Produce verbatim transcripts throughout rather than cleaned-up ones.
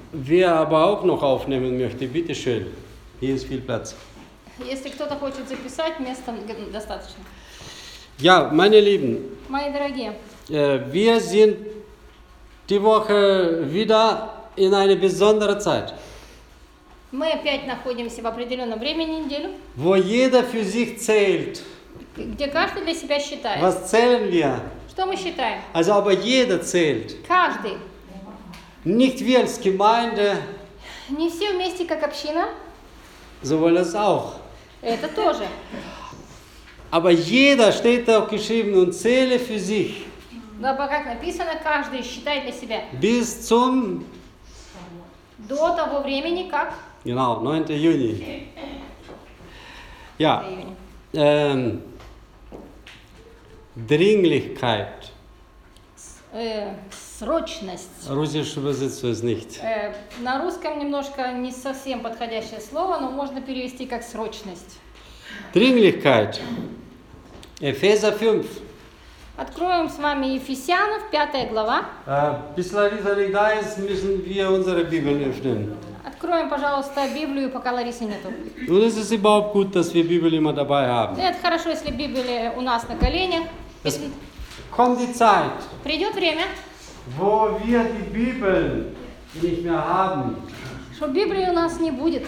Wer aber auch noch aufnehmen möchte, bitteschön. Hier ist viel Platz. Если кто-то хочет записать, места достаточно. Ja, meine Lieben, Мои дорогие, äh, wir sind die Woche wieder in einer besonderen Zeit, мы опять находимся в определенном времени неделю, wo jeder für sich zählt. где каждый для себя считает. Was zählen wir? Что мы считаем? Also aber jeder zählt. Каждый. Nicht wir als Gemeinde, Не все вместе как община, so wollen es auch. это тоже. Aber jeder steht auch geschrieben und zähle für sich Но как написано, каждый считает для себя. bis zum, До того времени, как genau, neunten Juni. Ja, июня. ähm, Dringlichkeit. Э, срочность. Russisch übersetzt es nicht. Э, на русском немножко не совсем подходящее слово, но можно перевести как срочность. Dringlichkeit. Epheser fünf. Откроем с вами Ефесянов, пятая глава. Äh, bis Larissa nicht da ist, müssen wir unsere Bibel öffnen. Откроем, пожалуйста, Библию, пока Ларисы нету. Und es ist überhaupt gut, dass wir Bibel immer dabei haben. Это хорошо, если Библия у нас на коленях. Es kommt die Zeit, Придет время, wo wir die Bibel nicht mehr haben. что Библии у нас не будет.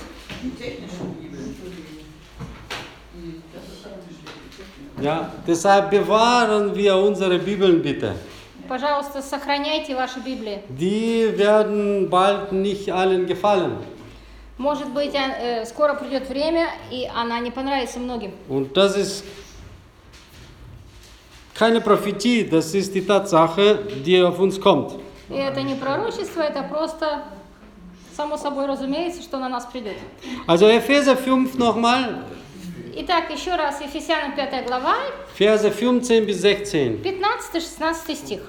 Ja, deshalb bewahren wir unsere Bibeln bitte. Пожалуйста, сохраняйте ваши Библии. Die werden bald nicht allen gefallen. Может быть, э, скоро придет время, и она не понравится многим. Und das ist keine Prophetie, das ist die Tatsache, die auf uns kommt. И это не пророчество, это просто само собой разумеется, что на нас придет. Also Epheser fünf nochmal, Итак, еще раз, Ефесянам пятая глава, Verse fünfzehn bis sechzehn. пятнадцатый-шестнадцатый стих.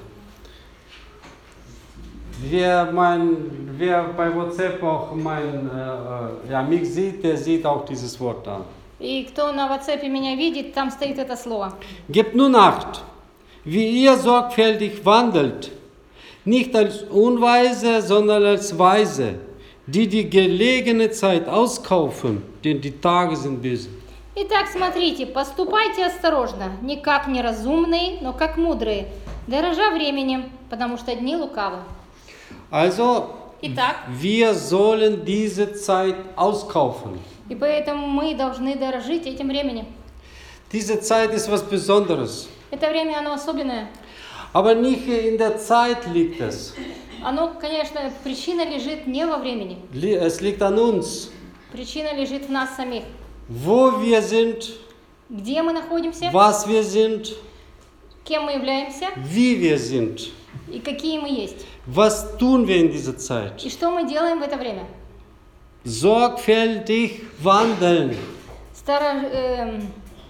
Wer, mein, wer bei WhatsApp auch mein, äh, ja, mich sieht, der sieht auch dieses Wort da. И кто на WhatsApp меня видит, там стоит это слово. Gebt nun Acht, wie ihr sorgfältig wandelt, nicht als Unweise, sondern als Weise, die die gelegene Zeit auskaufen, denn die Tage sind böse. Итак, смотрите, поступайте осторожно, не как неразумные, но как мудрые, дорожа временем, потому что дни лукавы. Also, Итак, wir sollen diese Zeit auskaufen. и поэтому мы должны дорожить этим временем. Diese Zeit ist was Besonderes. Это время, оно особенное. Aber nicht in der Zeit liegt es. Оно, конечно, причина лежит не во времени. Li- Es liegt an uns. Причина лежит в нас самих. Wo wir sind, Где мы находимся, was wir sind, кем мы являемся wie wir sind. и какие мы есть. Was tun wir in dieser Zeit? И что мы делаем в это время. Sorgfältig wandeln. Старо- эм,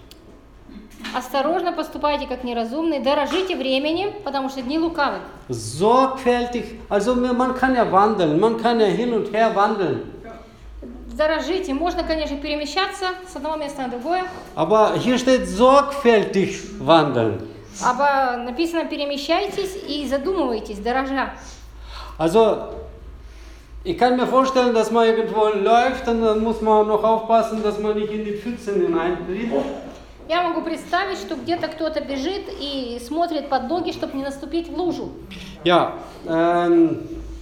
осторожно поступайте, как неразумные, дорожите временем, потому что дни лукавы. Sorgfältig, also man kann ja wandeln, man kann ja hin und her wandeln. Дорожите. Можно, конечно, перемещаться с одного места на другое, Aber hier steht sorgfältig wandeln. aber написано перемещайтесь и задумывайтесь, дорожа. Also, ich kann mir vorstellen, dass man irgendwo läuft und dann muss man noch aufpassen, dass man nicht in die Pfützen hineintritt. Я могу представить, что где-то кто-то бежит и смотрит под ноги, чтобы не наступить в лужу. Ja, ähm,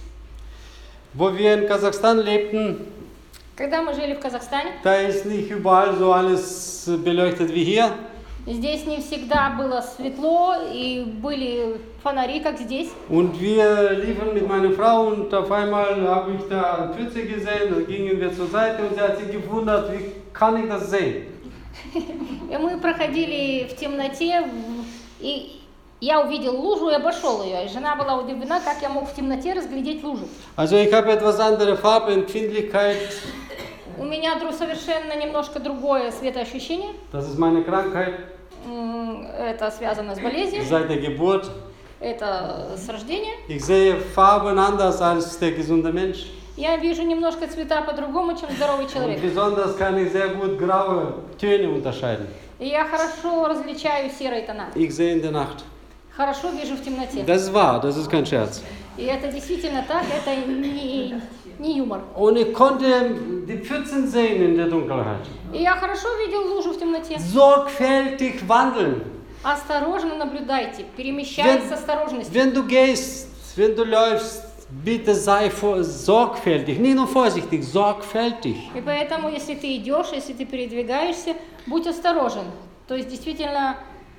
wo wir in Kasachstan lebten, Когда мы жили в Казахстане, da ist nicht überall so alles beleuchtet wie hier. здесь не всегда было светло и были фонари, как здесь. Und wir liefen mit meiner Frau und auf einmal habe ich da eine Pfütze gesehen, dann gingen wir zur Seite und sie hat sich gewundert, wie kann ich das sehen? И мы проходили в темноте, и я увидел лужу и обошел ее. И жена была удивлена, как я мог в темноте разглядеть лужу. Also ich habe etwas andere Farbempfindlichkeit, У меня дру- совершенно немножко другое светоощущение. das ist meine Krankheit М, Это связано с болезнью, seit der Geburt. это с рождения. Ich sehe Farben anders als der gesunde Mensch. Я вижу немножко цвета по-другому, чем здоровый Und человек. besonders kann ich sehr gut graue Töne unterscheiden. И я хорошо различаю серые тона. Ich sehe in der Nacht. хорошо вижу в темноте. Das ist wahr, das ist kein Scherz. И это действительно так, это не, не юмор. Und ich konnte die Pfützen sehen in der Dunkelheit. И я хорошо видел лужу в темноте. Sorgfältig wandeln. Осторожно наблюдайте, перемещаясь с осторожностью. Wenn du gehst, wenn du läufst, bitte sei vor, sorgfältig, nicht nur vorsichtig, sorgfältig. И поэтому, если ты идешь, если ты передвигаешься, будь осторожен. То есть действительно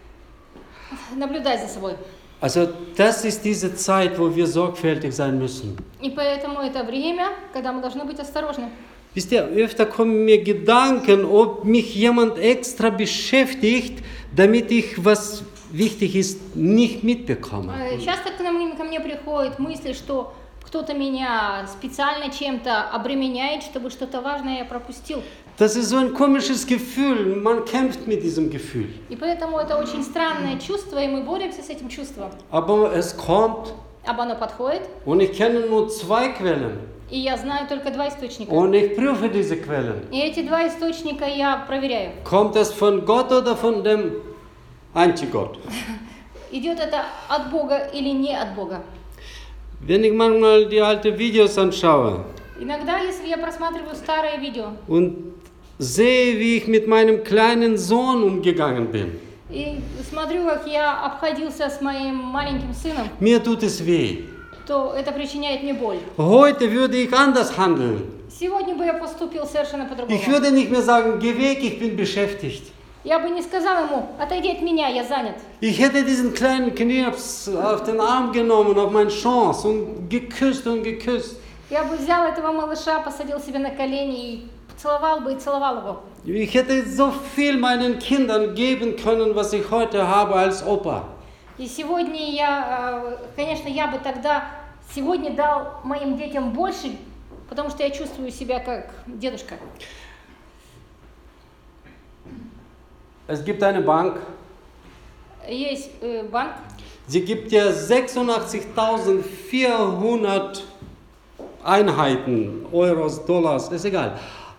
наблюдай за собой. Also das ist diese Zeit, wo wir sorgfältig sein müssen. И поэтому это время, когда мы должны быть осторожны. Wisst ihr, öfter kommen mir Gedanken, ob mich jemand extra beschäftigt, damit ich, was wichtig ist, nicht mitbekomme. Э, Часто к нам- ко мне приходят мысли, что кто-то меня специально чем-то обременяет, чтобы что-то важное я пропустил. Das ist so ein komisches Gefühl, man kämpft mit diesem Gefühl. И поэтому это очень странное чувство, и мы боремся с этим чувством. Aber es kommt Об оно подходит, und ich kenne nur zwei Quellen и я знаю только два источника. und ich prüfe diese Quellen. И эти два источника я проверяю. Kommt es von Gott oder von dem Antigott? Идет это от Бога или не от Бога. Wenn ich manchmal die alten Videos anschaue Иногда, если я просматриваю старое видео und sehe, wie ich mit meinem kleinen Sohn umgegangen bin, и смотрю, как я обходился с моим маленьким сыном, mir tut es weh. то это причиняет мне боль. Heute würde ich anders handeln. Сегодня бы я поступил совершенно по-другому. Ich würde nicht mehr sagen, geh weg, ich bin beschäftigt. Я бы не сказал ему, отойди от меня, я занят. Ich hätte diesen kleinen Knirps auf den Arm genommen, auf meine Chance und geküsst und geküsst. Я бы взял этого малыша, посадил себе на колени и поцеловал бы и целовал его. Ich hätte so viel meinen Kindern geben können, was ich heute habe als Opa. И сегодня я, э, конечно, я бы тогда сегодня дал моим детям больше, потому что я чувствую себя как дедушка. Es gibt eine Bank, Есть э, банк, sie gibt dir sechsundachtzigtausendvierhundert Einheiten, Euros, Dollars, ist egal.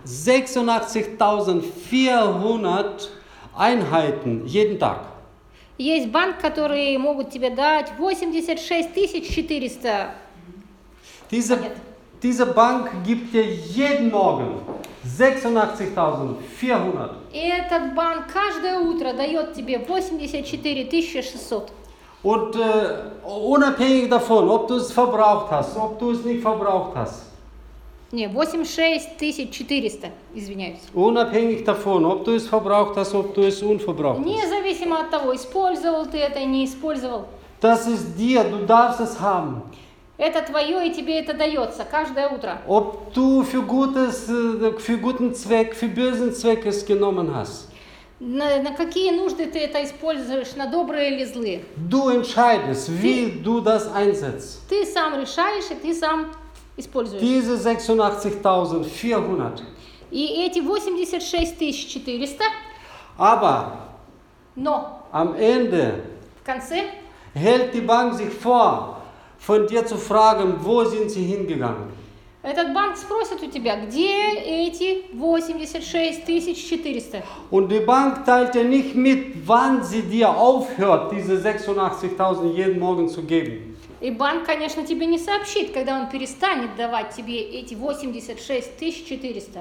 sechsundachtzigtausendvierhundert Einheiten jeden Tag. есть банк, которые могут тебе дать восемьдесят шесть тысяч четыреста. Diese, Нет. diese Bank gibt dir jeden Morgen sechsundachtzigtausendvierhundert. И этот банк каждое утро дает тебе восемьдесят четыре тысячи шестьсот. Und äh, unabhängig davon, ob du es verbraucht hast, ob du es nicht verbraucht hast, Не, восемьдесят шесть тысяч четыреста, извиняюсь. unabhängig davon, ob du es verbraucht hast, ob du es unverbraucht hast, Независимо от того, использовал ты это, не использовал. das ist dir, du darfst es haben. Это твое, и тебе это дается каждое утро. Ob du für, Gutes, äh, für guten Zweck, für bösen Zweck es genommen hast. На, на какие нужды ты это используешь, на добрые или злые? Du entscheidest, wie du das einsetzt. Ты сам решаешь, и ты сам используешь. Diese sechsundachtzigtausendvierhundert. И эти восемьдесят шесть тысяч четыреста, Aber но am Ende в конце hält die Bank sich vor, von dir zu fragen, wo sind sie hingegangen. этот банк спросит у тебя, где эти восемьдесят шесть тысяч четыреста? Und die Bank teilt dir nicht mit, wann sie dir aufhört, diese sechsundachtzigtausend jeden Morgen zu geben. И банк, конечно, тебе не сообщит, когда он перестанет давать тебе эти восемьдесят шесть тысяч четыреста.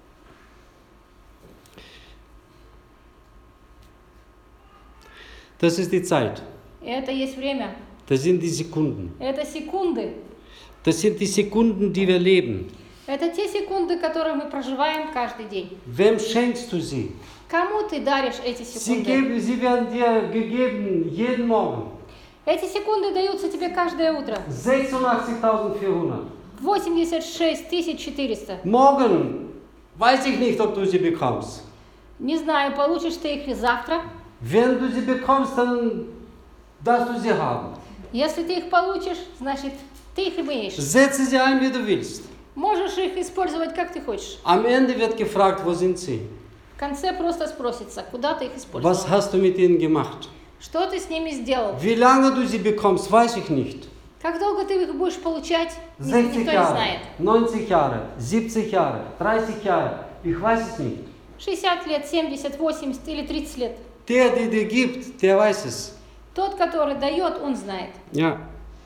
Das ist die Zeit. Это есть время. Das sind die Sekunden. Это секунды. Das sind die Sekunden, die wir leben. Это те секунды, которые мы проживаем каждый день. Wem schenkst du sie? Кому ты даришь эти Sie, секунды? geben, sie werden dir gegeben jeden Morgen. Эти секунды даются тебе каждое утро. sechsundachtzigtausendvierhundert. восемьдесят шесть тысяч четыреста. Morgen weiß ich nicht, ob du sie bekommst. Не знаю, получишь ты их ли завтра. Wenn du sie bekommst, dann darfst du sie haben. Если ты их получишь, значит, ты их имеешь. Setze sie ein, wie du willst. Можешь их использовать, как ты хочешь. Am Ende wird gefragt, wo sind sie? В конце просто спросится, куда ты их использовал. Was hast du mit ihnen gemacht? Что ты с ними сделал? Wie lange du sie bekommst, weiß ich nicht. Как долго ты их будешь получать, ни- sechzig никто не Jahre, знает. neunzig Jahre, siebzig Jahre, dreißig Jahre, ich weiß es nicht. шестьдесят лет, семьдесят, восемьдесят или тридцать лет. Der, der dir gibt, der weiß es. Тот, который дает, он знает. Ja.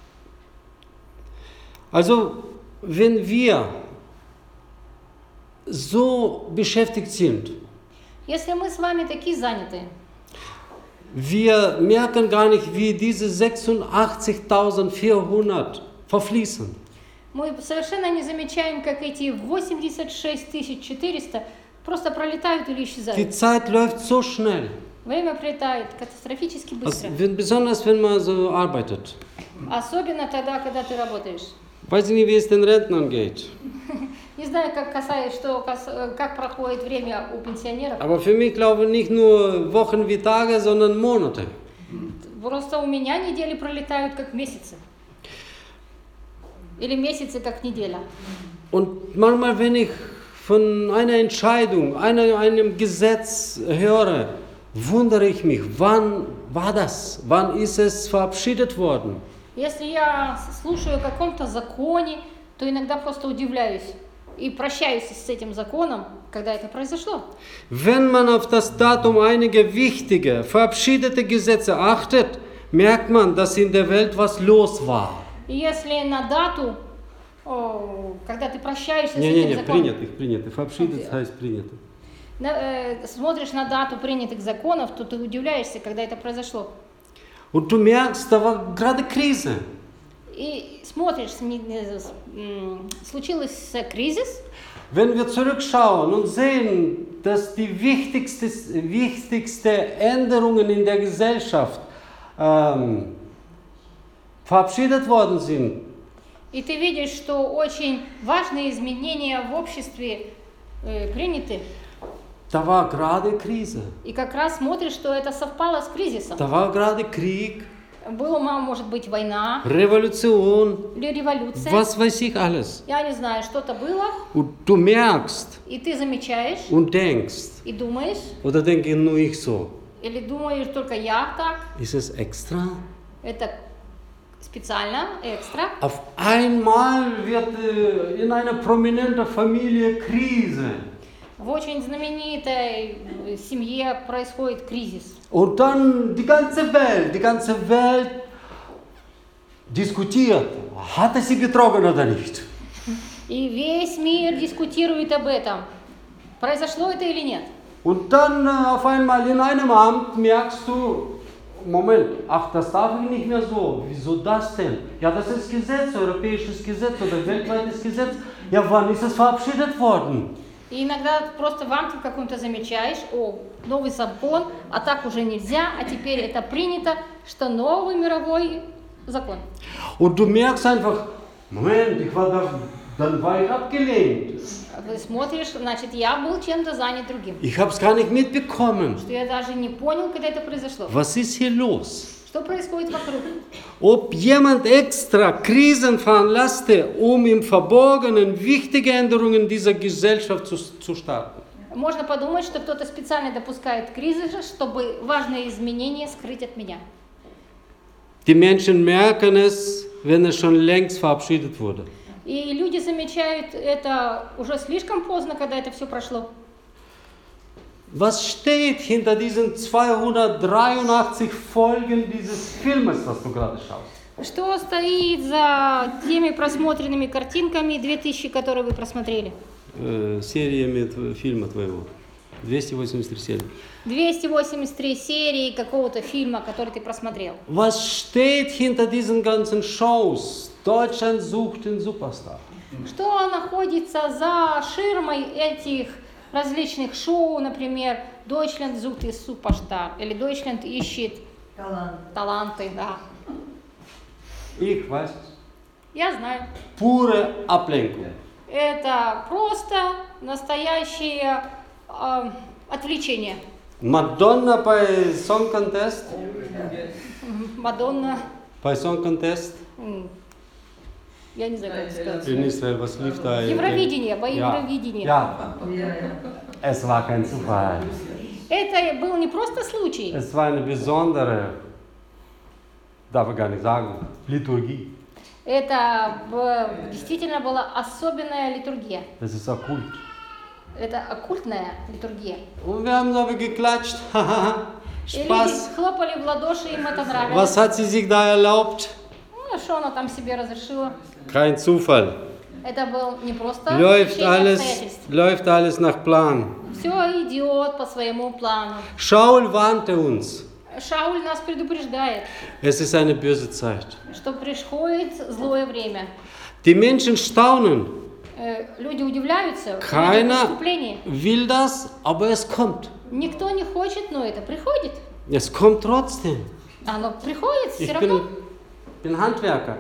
Also, wenn wir so beschäftigt sind, Если мы с вами такие занятые, wir merken gar nicht, wie diese sechsundachtzigtausendvierhundert verfließen. мы совершенно не замечаем, как эти восемьдесят шесть тысяч четыреста просто пролетают или Die исчезают. Zeit läuft so schnell. Время пролетает катастрофически Also, быстро. wenn, besonders wenn man so arbeitet. Особенно тогда, когда ты работаешь. Weiß ich nicht, wie es den Rentnern geht. Не знаю, как касается, что, кас- э, как проходит время у пенсионеров. Aber für mich glaube ich nicht nur Wochen wie Tage, sondern Monate. Просто у меня недели пролетают как месяцы. Или месяцы как неделя. Und manchmal, wenn ich von einer Entscheidung, einer, einem Gesetz höre, wundere ich mich, wann war das? Wann ist es verabschiedet worden? Если я с- слушаю о каком-то законе, то иногда просто удивляюсь и прощаюсь с этим законом, когда это произошло. Wenn man auf das Datum einiger wichtige, verabschiedete Gesetze achtet, merkt man, dass in der Welt was los war. И если на дату, о, когда ты прощаешься с этим Не-не-не, законом, принятых, принятых. Verabschiedet heißt принятых. на- э, смотришь на дату принятых законов, то ты удивляешься, когда это произошло. Und du merkst, da war gerade Krise. И смотришь, не- не- м, случился кризис, Wenn wir zurückschauen und sehen, dass die wichtigste, wichtigste Änderungen in der Gesellschaft ähm, verabschiedet worden sind, и ты видишь, что очень важные изменения в обществе э, приняты, da war gerade Krise. и как раз смотришь, что это совпало с кризисом. Da war gerade Krieg, Была, может быть, война Revolution, или революция. was weiß ich alles. Я не знаю, что-то было, Und du merkst и ты замечаешь, und denkst, и думаешь, oder denke nur ich so, или думаешь только я так, ist es extra? это специально, экстра. Auf einmal wird äh, in einer prominenten Familie Krise. В очень знаменитой э, семье происходит кризис. Und dann die ganze Welt, die ganze Welt diskutiert, hat er sie betrogen oder nicht? И весь мир дискутирует об этом. Произошло это или нет? Und dann äh, auf einmal in einem Amt merkst du, Moment, ach, das darf ich nicht mehr so. Wieso das denn? Ja, das ist Gesetz, europäisches Gesetz oder weltweites Gesetz. Ja, wann ist es verabschiedet worden? И иногда просто в амте каком-то замечаешь, о, новый закон, а так уже нельзя, а теперь это принято, что новый мировой закон. Und du merkst einfach, Moment, ich war da, dann war ich abgelehnt. Ты смотришь, значит, я был чем-то занят другим. Ich habe es gar nicht mitbekommen. Что я даже не понял, когда это произошло. Was ist hier los? Что происходит вокруг? Ob jemand extra Krisen veranlasste, um im Verborgenen wichtige Änderungen dieser Gesellschaft zu, zu starten. Можно подумать, что кто-то специально допускает кризис, чтобы важные изменения скрыть от меня. Die Menschen merken es, wenn es schon längst verabschiedet wurde. И люди замечают это уже слишком поздно, когда это все прошло. Was steht hinter diesen zweihundertdreiundachtzig Folgen dieses Filmes, das du gerade schaust? Что стоит за теми просмотренными картинками, две тысячи, которые вы просмотрели? Э, сериями тв- фильма твоего. двести восемьдесят три серии. двести восемьдесят три серии какого-то фильма, который ты просмотрел. Was steht hinter diesen ganzen Shows? Deutschland sucht den Superstar. Что находится за ширмой этих различных шоу, например, Deutschland sucht den Superstar или Deutschland ищет Талант. таланты, да. Ich weiß, Я знаю. pure Ablenkung. Это просто настоящее э, отвлечение. Madonna bei Song Contest, Мадонна, bei Song Contest м, я не знаю, как это сказать. in Israel, was lief da? Евровидение, bei Ja. Евровидению. Ja, Ja, ja. es war kein Zufall. Это был не просто случай, Es war eine besondere, darf ich gar nicht sagen, Liturgie. это б- действительно была особенная литургия. Das ist okkult. Это оккультная литургия. Und wir haben so geklatscht. И люди Spaß. хлопали в ладоши, им это нравилось. Was hat sie sich da erlaubt? Ну, что она там себе разрешила? Kein Zufall. Это был не просто Läuft течение alles, обстоятельств. läuft alles nach Plan. Все идет по своему плану. Shaul warnte uns. Шауль нас предупреждает, Es ist eine böse Zeit. что приходит злое время. Die Menschen staunen. Э, Люди удивляются, Keiner преступление. will das, aber es kommt. Никто не хочет, но это приходит. Es kommt trotzdem. Оно приходит все Ich равно. bin, bin Handwerker.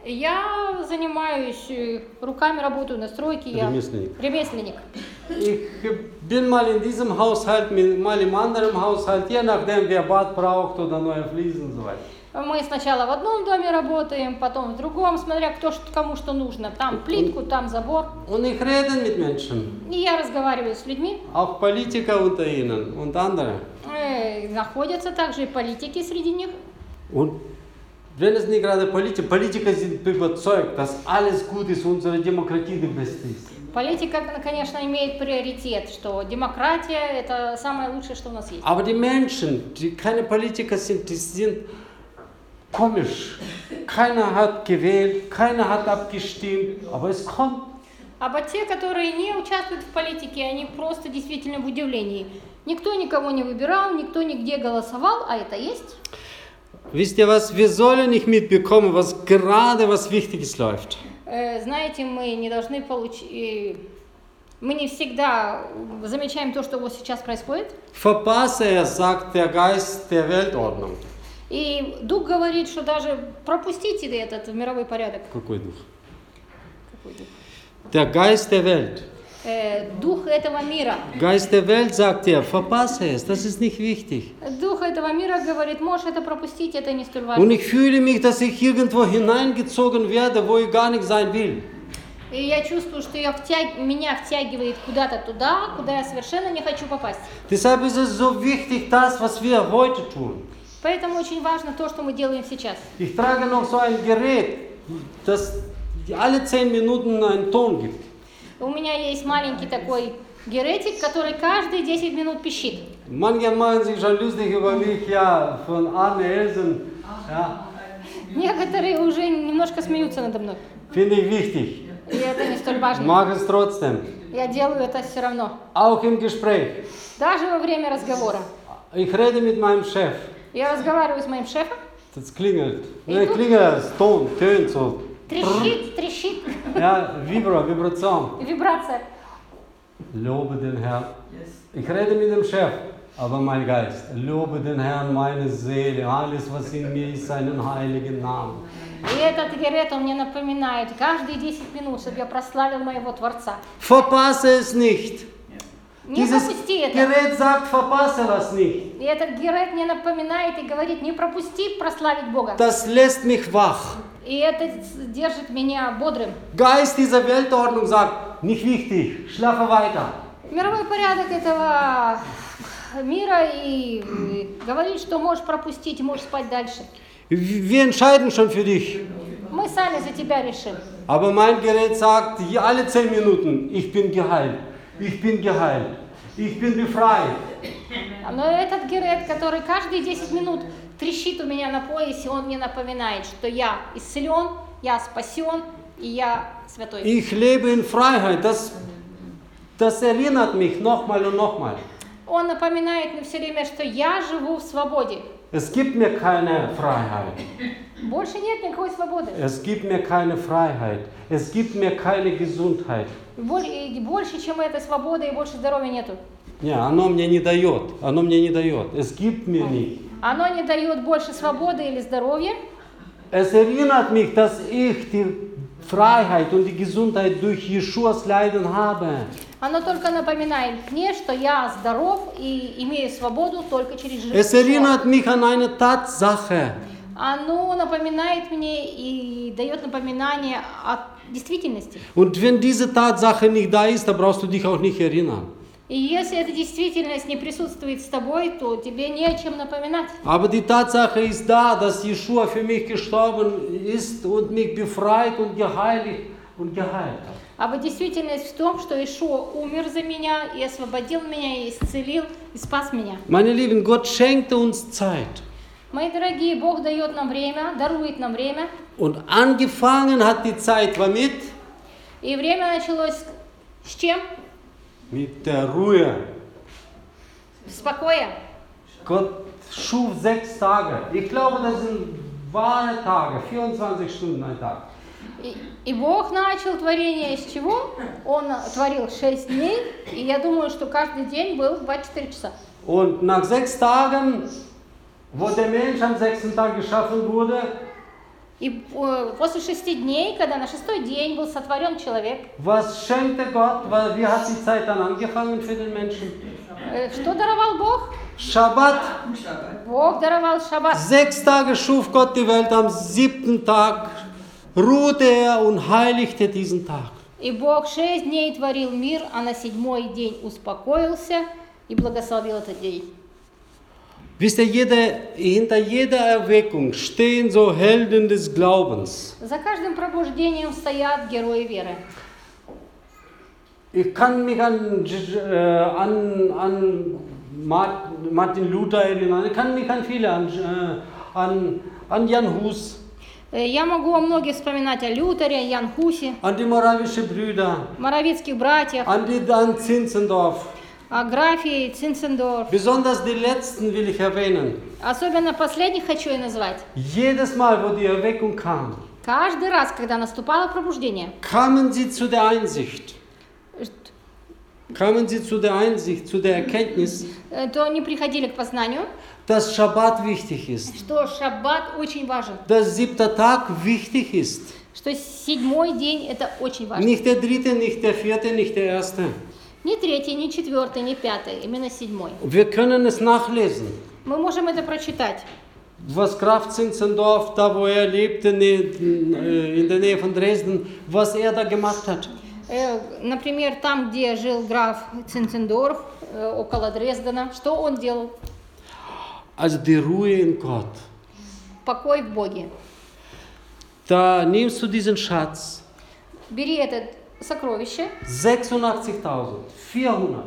Я занимаюсь э, руками, работаю на стройке, я Ремесленник. ремесленник. Ich bin mal in diesem Haushalt, mal im anderen Haushalt, je nachdem wer Bad braucht oder neue Fliesen und so weiter. Мы сначала в одном доме работаем, потом в другом, смотря кто, что- кому что нужно. Там плитку, там забор. Und ich rede mit Menschen, И я разговариваю с людьми. auch Politiker unter ihnen und andere. Э, Находятся также и политики среди них. Und wenn es nicht gerade Politiker, Politiker sind überzeugt, dass alles gut ist, unsere Demokratie die beste ist. Политика, конечно, имеет приоритет, что демократия – это самое лучшее, что у нас есть. Aber die Menschen, die keine Politiker sind, die sind komisch. Keiner hat gewählt, keiner hat abgestimmt, aber es kommt. А те, которые не участвуют в политике, они просто действительно в удивлении. Никто никого не выбирал, никто нигде голосовал, а это есть. Wisst ihr was, wir sollen nicht mitbekommen, was gerade was Wichtiges läuft. Э, Знаете, мы не должны получить... Мы не всегда замечаем то, что вот сейчас происходит. Verpasse es, sagt der Geist der Weltordnung. И Дух говорит, что даже пропустите этот мировой порядок. Какой Дуch? Какой дух? Der Geist der Welt. Э, Дух этого мира. Geist der Welt sagt er, verpasse es, das ist nicht wichtig. Дух этого мира говорит, можешь это пропустить, это не столь Und важно. ich fühle mich, dass ich irgendwo hineingezogen werde, wo ich gar nicht sein will. И я чувствую, что я втяг... меня втягивает куда-то туда, куда я совершенно не хочу попасть. Deshalb ist es so wichtig, das, was wir heute tun. Поэтому очень важно то, что мы делаем сейчас. Ich trage noch so ein Gerät, das alle zehn Minuten einen Ton gibt. У меня есть маленький такой геретик, который каждые десять минут пищит. Manche machen sich schon lustig über mich, ja, von Arne Elsen. Ja, Некоторые уже немножко смеются надо мной. finde ich wichtig. И это не столь важно. Mag es trotzdem. Я делаю это все равно. Auch im Gespräch. Даже во время разговора. Ich rede mit meinem Chef. Я разговариваю с моим шефом. Das klingelt. Ne, klingelt, das Ton, tönt so. Трещит, трещит. Ja, Vibra, Vibration. Вибрация. Lobe den Herrn. Ich rede mit dem Chef, aber mein Geist. Lobe den Herrn, meine Seele, alles was in mir ist, seinen heiligen Namen. И этот герет, он мне напоминает каждые десять минут, чтобы я прославил моего Творца. Verpasse es nicht. Не Dieses пропусти это. Gerät sagt, verpasse das nicht. И этот герет мне напоминает и говорит, не пропусти прославить Бога. Das lässt mich wach. И это держит меня бодрым. Geist dieser Weltordnung sagt, nicht wichtig, schlafe weiter. Мировой порядок этого мира и говорит, что можешь пропустить, можешь спать дальше. Wir entscheiden schon für dich. Мы сами за тебя решим. Aber mein Gerät sagt, hier alle zehn Minuten, ich bin geheilt, ich bin geheilt, ich bin befreit. Но этот герет, который каждые десять минут трещит у меня на поясе, он мне напоминает, что я исцелен, я спасен и я святой. Ich lebe in Freiheit. Das, das erinnert mich nochmal und nochmal. Он напоминает мне все время, что я живу в свободе. Es gibt mir keine Freiheit. Больше нет никакой свободы. Es gibt mir keine Freiheit. Es gibt mir keine Gesundheit. Боль- и Больше, чем этой свободы, и больше здоровья нету. Ja, оно мне не дает. Оно мне не дает. Es gibt mir nicht. Оно не дает больше свободы или здоровья. Es erinnert mich, dass ich die Freiheit und die Gesundheit durch Jeschuas Leiden habe. Оно только напоминает мне, что я здоров и имею свободу только через жизнь. Es erinnert mich an eine Tatsache. Оно напоминает мне и дает напоминание о действительности. Und wenn diese Tatsache nicht da ist, dann brauchst du dich auch nicht erinnern. И если эта действительность не присутствует с тобой, то тебе не о чем напоминать. Aber die Tatsache ist da, dass Jeschua für mich gestorben ist und mich befreit und geheiligt und geheilt hat. А действительность в том, что Ишуа умер за меня и освободил меня, и исцелил, и спас меня. Meine Lieben, Gott schenkte uns Zeit. Мои дорогие, Бог дает нам время, дарует нам время. Und angefangen hat die Zeit womit? И время началось с чем? Mit der Ruhe. Спокоя. Gott schuf sechs Tage. Ich glaube, das sind wahre Tage, vierundzwanzig Stunden ein Tag. И, и Бог начал творение с чего? Он творил шесть дней, и я думаю, что каждый день был двадцать четыре часа. Und nach sechs Tagen, wo der Mensch am sechsten Tag geschaffen wurde, И э, после шести дней, когда на шестой день был сотворен человек, was schenkte Gott? Wie hat die Zeit dann angefangen für den Menschen? э, что даровал Бог? Schabbat. Бог даровал шаббат. Sechs Tage schuf Gott die Welt, am siebten Tag ruhte er und heiligte diesen Tag. И Бог шесть дней творил мир, а на седьмой день успокоился и благословил этот день. Wisst ihr, jede, hinter jeder Erweckung stehen so Helden des Glaubens. За каждым пробуждением стоят герои веры. Ich kann mich an, äh, an, an Martin Luther erinnern, ich kann mich an viele, an, äh, an, an Jan Hus, Э, Я могу о многих вспоминать о Лютере, Ян Хусе, an die moravische Brüder, Моровицких братьях, an, die, an Zinzendorf. о Графе, Цинцендорф. Besonders die letzten will ich erwähnen. Особенно последних хочу я назвать. Jedes Mal, wo die Erweckung kam, Каждый раз, когда наступало пробуждение, kamen sie zu der Einsicht, kamen sie zu der Einsicht, zu der Erkenntnis, э, то они приходили к познанию, dass Schabbat wichtig ist, что шаббат очень важен, dass siebter Tag wichtig ist. что седьмой день это очень важно. Nicht der dritte, nicht der vierte, nicht der erste. Не третий, не четвертый, не пятый, именно седьмой. Wir können es nachlesen. Мы можем это прочитать. Was Graf Zinzendorf, da wo er lebte, in der Nähe von Dresden, was er da gemacht hat. Э, Например, там, где жил граф Цинцендорф, э, около Дрездена, что он делал? Also die Ruhe in Gott. Покой в Боге. Da nimmst du diesen Schatz, Бери это сокровище, sechsundachtzigtausendvierhundert,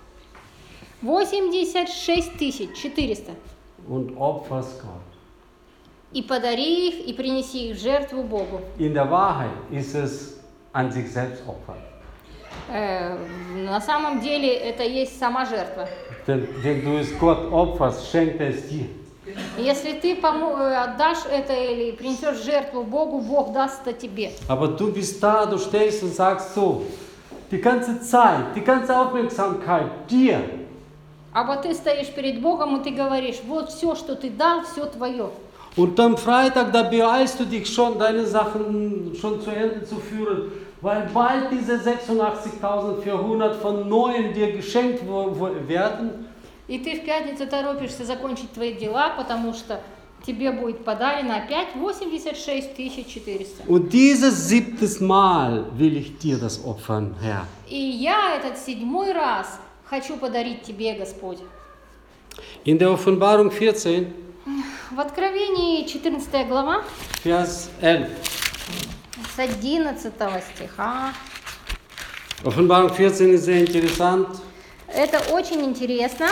восемьдесят шесть тысяч четыреста, und opferst Gott. и подари их, и принеси их в жертву Богу. In der Wahrheit ist es an sich selbst opfern. Э, на самом деле это есть сама жертва. Denn wenn du es Gott opferst, schenkt er es dir. Если ты помо- э, отдашь это или принесешь жертву Богу, Бог даст это тебе. Aber du bist da, du stehst und sagst so, die ganze Zeit, die ganze Aufmerksamkeit dir. А ты стоишь перед Богом и ты говоришь, вот все, что ты дал, все твое. Und am Freitag, da beeilst du dich schon, deine Sachen schon zu Ende zu führen, weil bald diese sechsundachtzigtausendvierhundert von Neuem dir geschenkt werden. И ты в пятницу торопишься закончить твои дела, потому что тебе будет подарено опять восемьдесят шесть тысяч четыреста. Und dieses siebtes Mal will ich dir das opfern, Herr. И я этот седьмой раз хочу подарить тебе, Господь. In der Offenbarung vierzehn, В Откровении четырнадцатая глава, Vers elf. с одиннадцатого стиха. Offenbarung vierzehn ist sehr interessant. Это очень интересно.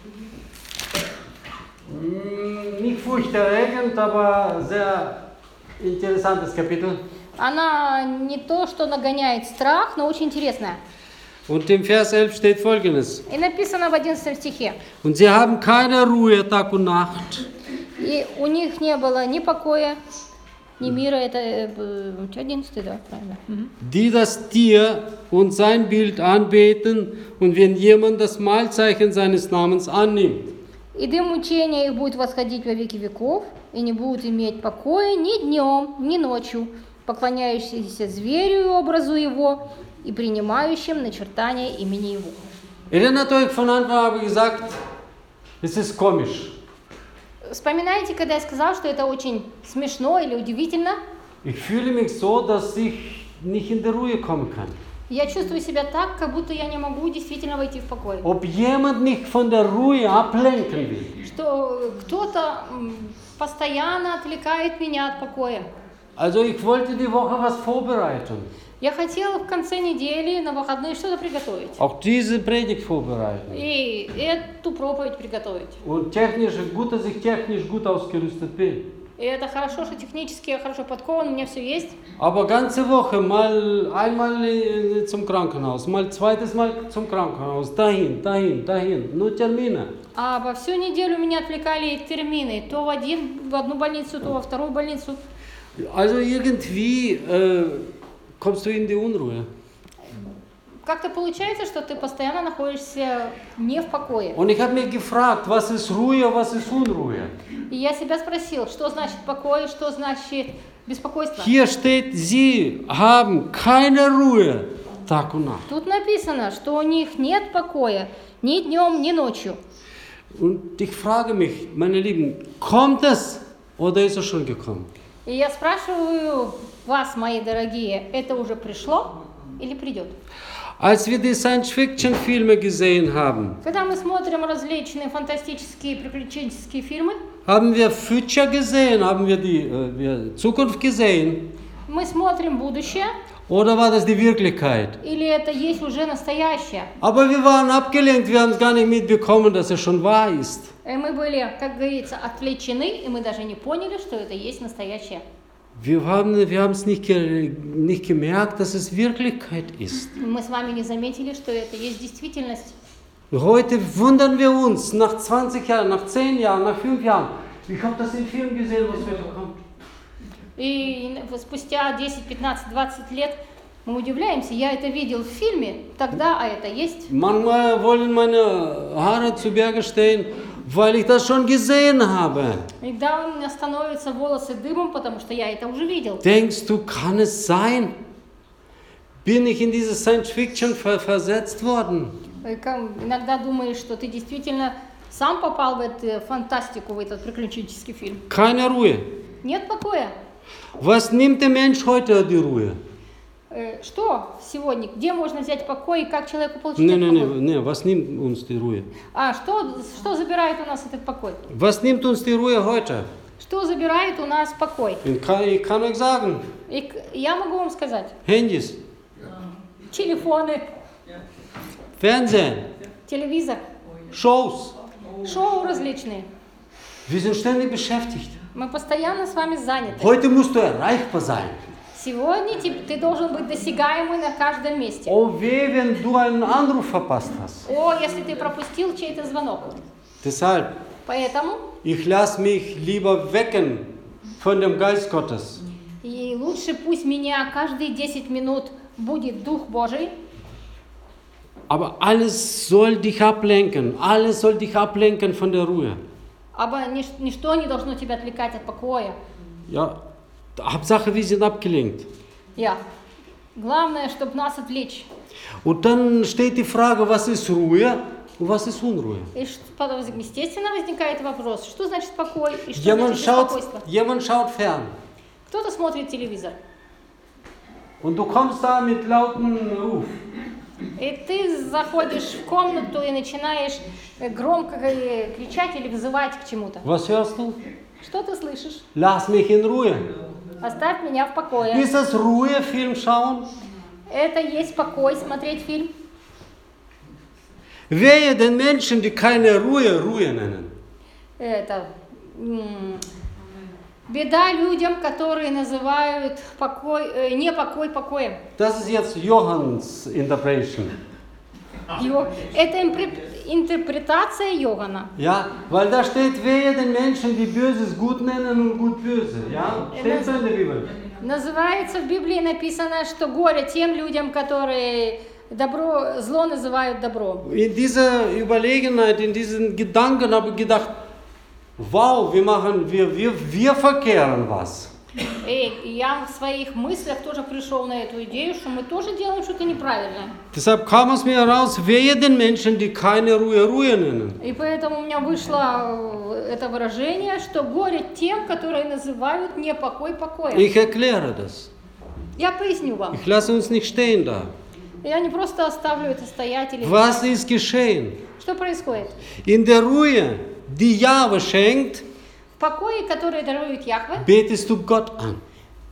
Nicht furchterregend, aber sehr interessantes Kapitel. Она не то, что нагоняет страх, но очень интересная. Und im Vers elf steht Folgendes. И написано в одиннадцатом стихе. Und sie haben keine Ruhe Tag und Nacht. И у них не было ни покоя, ни мира. Это э, одиннадцатый, да, правильно. Мгм. Die das Tier und sein Bild anbeten und wenn jemand das Malzeichen seines Namens annimmt. И дым мучения их будет восходить во веки веков, и не будут иметь покоя ни днем, ни ночью, поклоняющиеся зверю и образу его, и принимающим начертание имени его. Erinnert euch, von Anfang habe ich gesagt, es ist komisch. Вспоминаете, когда я сказал, что это очень смешно или удивительно? Ich fühle mich so, dass ich nicht in die Ruhe kommen kann. Я чувствую себя так, как будто я не могу действительно войти в покой. Ob jemand mich von der Ruhe ablenken will. Что кто-то м, постоянно отвлекает меня от покоя. Also ich wollte die Woche was vorbereiten. Я хотела в конце недели на выходные что-то приготовить. Auch diese Predigt vorbereiten. И эту проповедь приготовить. Und technisch, gut, dass ich technisch gut ausgerüstet bin. И это хорошо, что технически я хорошо подкован, у меня все есть. Aber ganze Woche mal einmal äh, zum Krankenhaus, mal zweites Mal zum Krankenhaus, dahin, dahin, dahin, nur Termine. А во всю неделю меня отвлекали термины. То в, один, в одну больницу, то во вторую больницу. Also irgendwie äh, kommst du in die Unruhe. Как-то получается, что ты постоянно находишься не в покое. Und ich habe mich gefragt, was ist Ruhe, was ist Unruhe? И я себя спросил, что значит покой, что значит беспокойство. Hier steht, sie haben keine Ruhe, Tag und Nacht. Тут написано, что у них нет покоя ни днем, ни ночью. Und ich frage mich, meine Lieben, kommt es oder ist es schon gekommen? И я спрашиваю вас, мои дорогие, это уже пришло или придет? Als wir die Science-Fiction-Filme gesehen haben, Когда мы смотрим различные фантастические приключенческие фильмы, haben wir Future gesehen, haben wir die äh, wir Zukunft gesehen мы смотрим будущее, oder war das die Wirklichkeit? или это есть уже настоящее. Aber wir waren abgelenkt, wir haben es gar nicht mitbekommen, dass es schon wahr ist. И мы были, как говорится, отвлечены, и мы даже не поняли, что это есть настоящее. Wir haben wir haben es nicht, ge nicht gemerkt, dass es Wirklichkeit ist. Мы с вами не заметили, что это есть действительность. Heute wundern wir uns, nach zwanzig Jahren, nach zehn Jahren, nach fünf Jahren, ich habe das im Film gesehen, was heute kommt. И спустя десять, пятнадцать, двадцать лет мы удивляемся, я это видел в фильме, тогда, а это есть. Manchmal wollen meine Haare zu Berge stehen, weil ich das schon gesehen habe. Иногда у меня становятся волосы дымом, потому что я это уже видел. Denkst du, kann es sein? Bin ich in diese Science-Fiction ver versetzt worden? Иногда думаешь, что ты действительно сам попал в эту фантастику, в этот приключенческий фильм. Keine Ruhe. Нет покоя. Was nimmt der Mensch heute die Ruhe? Что сегодня? Где можно взять покой и как человеку получить Не, этот не, не, покой? не, was nimmt uns die Ruhe? А что, что забирает у нас этот покой? Was nimmt uns die Ruhe heute? Что забирает у нас покой? Ich kann, ich kann euch sagen, И к- я могу вам сказать. Handys, Телефоны, Fernsehen, телевизор, Shows. шоу различные. Wir sind ständig beschäftigt. Мы постоянно с вами заняты. Heute musst du erreichbar sein. Сегодня ти- ты должен быть досягаемый на каждом месте. Oh weh, wenn du einen Anruf verpasst hast. О, если ты пропустил чей-то звонок. Deshalb, Поэтому ich lasse mich lieber wecken von dem Geist Gottes. и лучше пусть меня каждые десять минут будет Дух Божий, Aber alles soll dich ablenken. Alles soll dich ablenken von der Ruhe. aber нич- ничто не должно тебя отвлекать от покоя. Ja, Hauptsache, wir sind abgelenkt. Я. Главное, чтобы нас отвлечь. Und dann steht die Frage, was ist Ruhe und was ist Unruhe? И ш- потом, естественно, возникает вопрос, что значит покой и что Jemand значит schaut, беспокойство. jemand schaut fern. Кто-то смотрит телевизор, Und du kommst da mit lautem Ruf. и ты заходишь в комнату и начинаешь э, громко э, кричать или взывать к чему-то. Was hörst du? Что ты слышишь? Lass mich in Ruhe. Оставь меня в покое. Ist das Ruhe, Film schauen? Это есть покой, смотреть фильм. Wehe den Menschen, die keine Ruhe Ruhe nennen. Это м, беда людям, которые называют покой, э, не покой покоем. Das ist jetzt Johanns Interpretation. Его- это импре- интерпретация Йогана. Ja, weil da steht, wehe den Menschen, die Böses gut nennen und gut böse. Ja, steht so in der Bibel. Называется в Библии написано, что горе тем людям, которые добро, зло называют добро. In dieser Überlegenheit, in diesen Gedanken habe ich gedacht, wow, wir machen, wir, wir, wir verkehren was. И я в своих мыслях тоже пришел на эту идею, что мы тоже делаем что-то неправильное. Deshalb kam es mir heraus, wehe den Menschen, die keine Ruhe Ruhe nennen. И поэтому у меня вышло э, это выражение, что горе тем, которые называют не покой покоем. Ich erkläre das. Я поясню вам. Ich lasse uns nicht stehen da. Я не просто оставлю это стоять или... Was ist geschehen? Что происходит? In der Ruhe, die Jahwe schenkt, В покое, который дарует Яхве, betest du Gott an.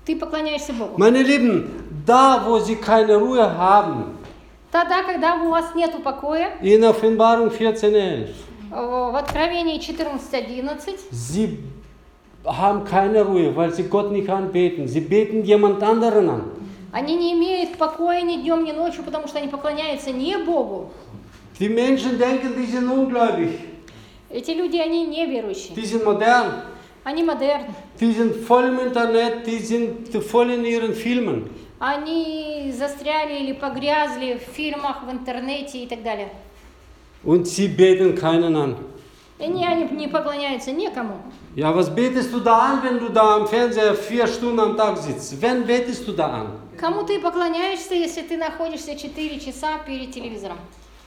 ты поклоняешься Богу. Meine Lieben, da wo sie keine Ruhe haben, Тогда, когда у вас нет покоя, in Offenbarung vierzehn elf, в Откровении четырнадцать одиннадцать, sie haben keine Ruhe, weil sie Gott nicht anbeten. Sie beten jemand anderen an. они не имеют покоя ни днем, ни ночью, потому что они поклоняются не Богу. Die Menschen denken, die sind ungläubig, Эти люди, они неверующие, die sind modern, они модерны, die sind voll im Internet, die sind voll in ihren Filmen. они застряли или погрязли в фильмах, в интернете и так далее. Und sie beten keinen an. И они, они не поклоняются никому. Ja, was betest du da an, wenn du da am Fernseher vier Stunden am Tag sitzt? Wen betest du da an? Кому ты поклоняешься, если ты находишься четыре часа перед телевизором?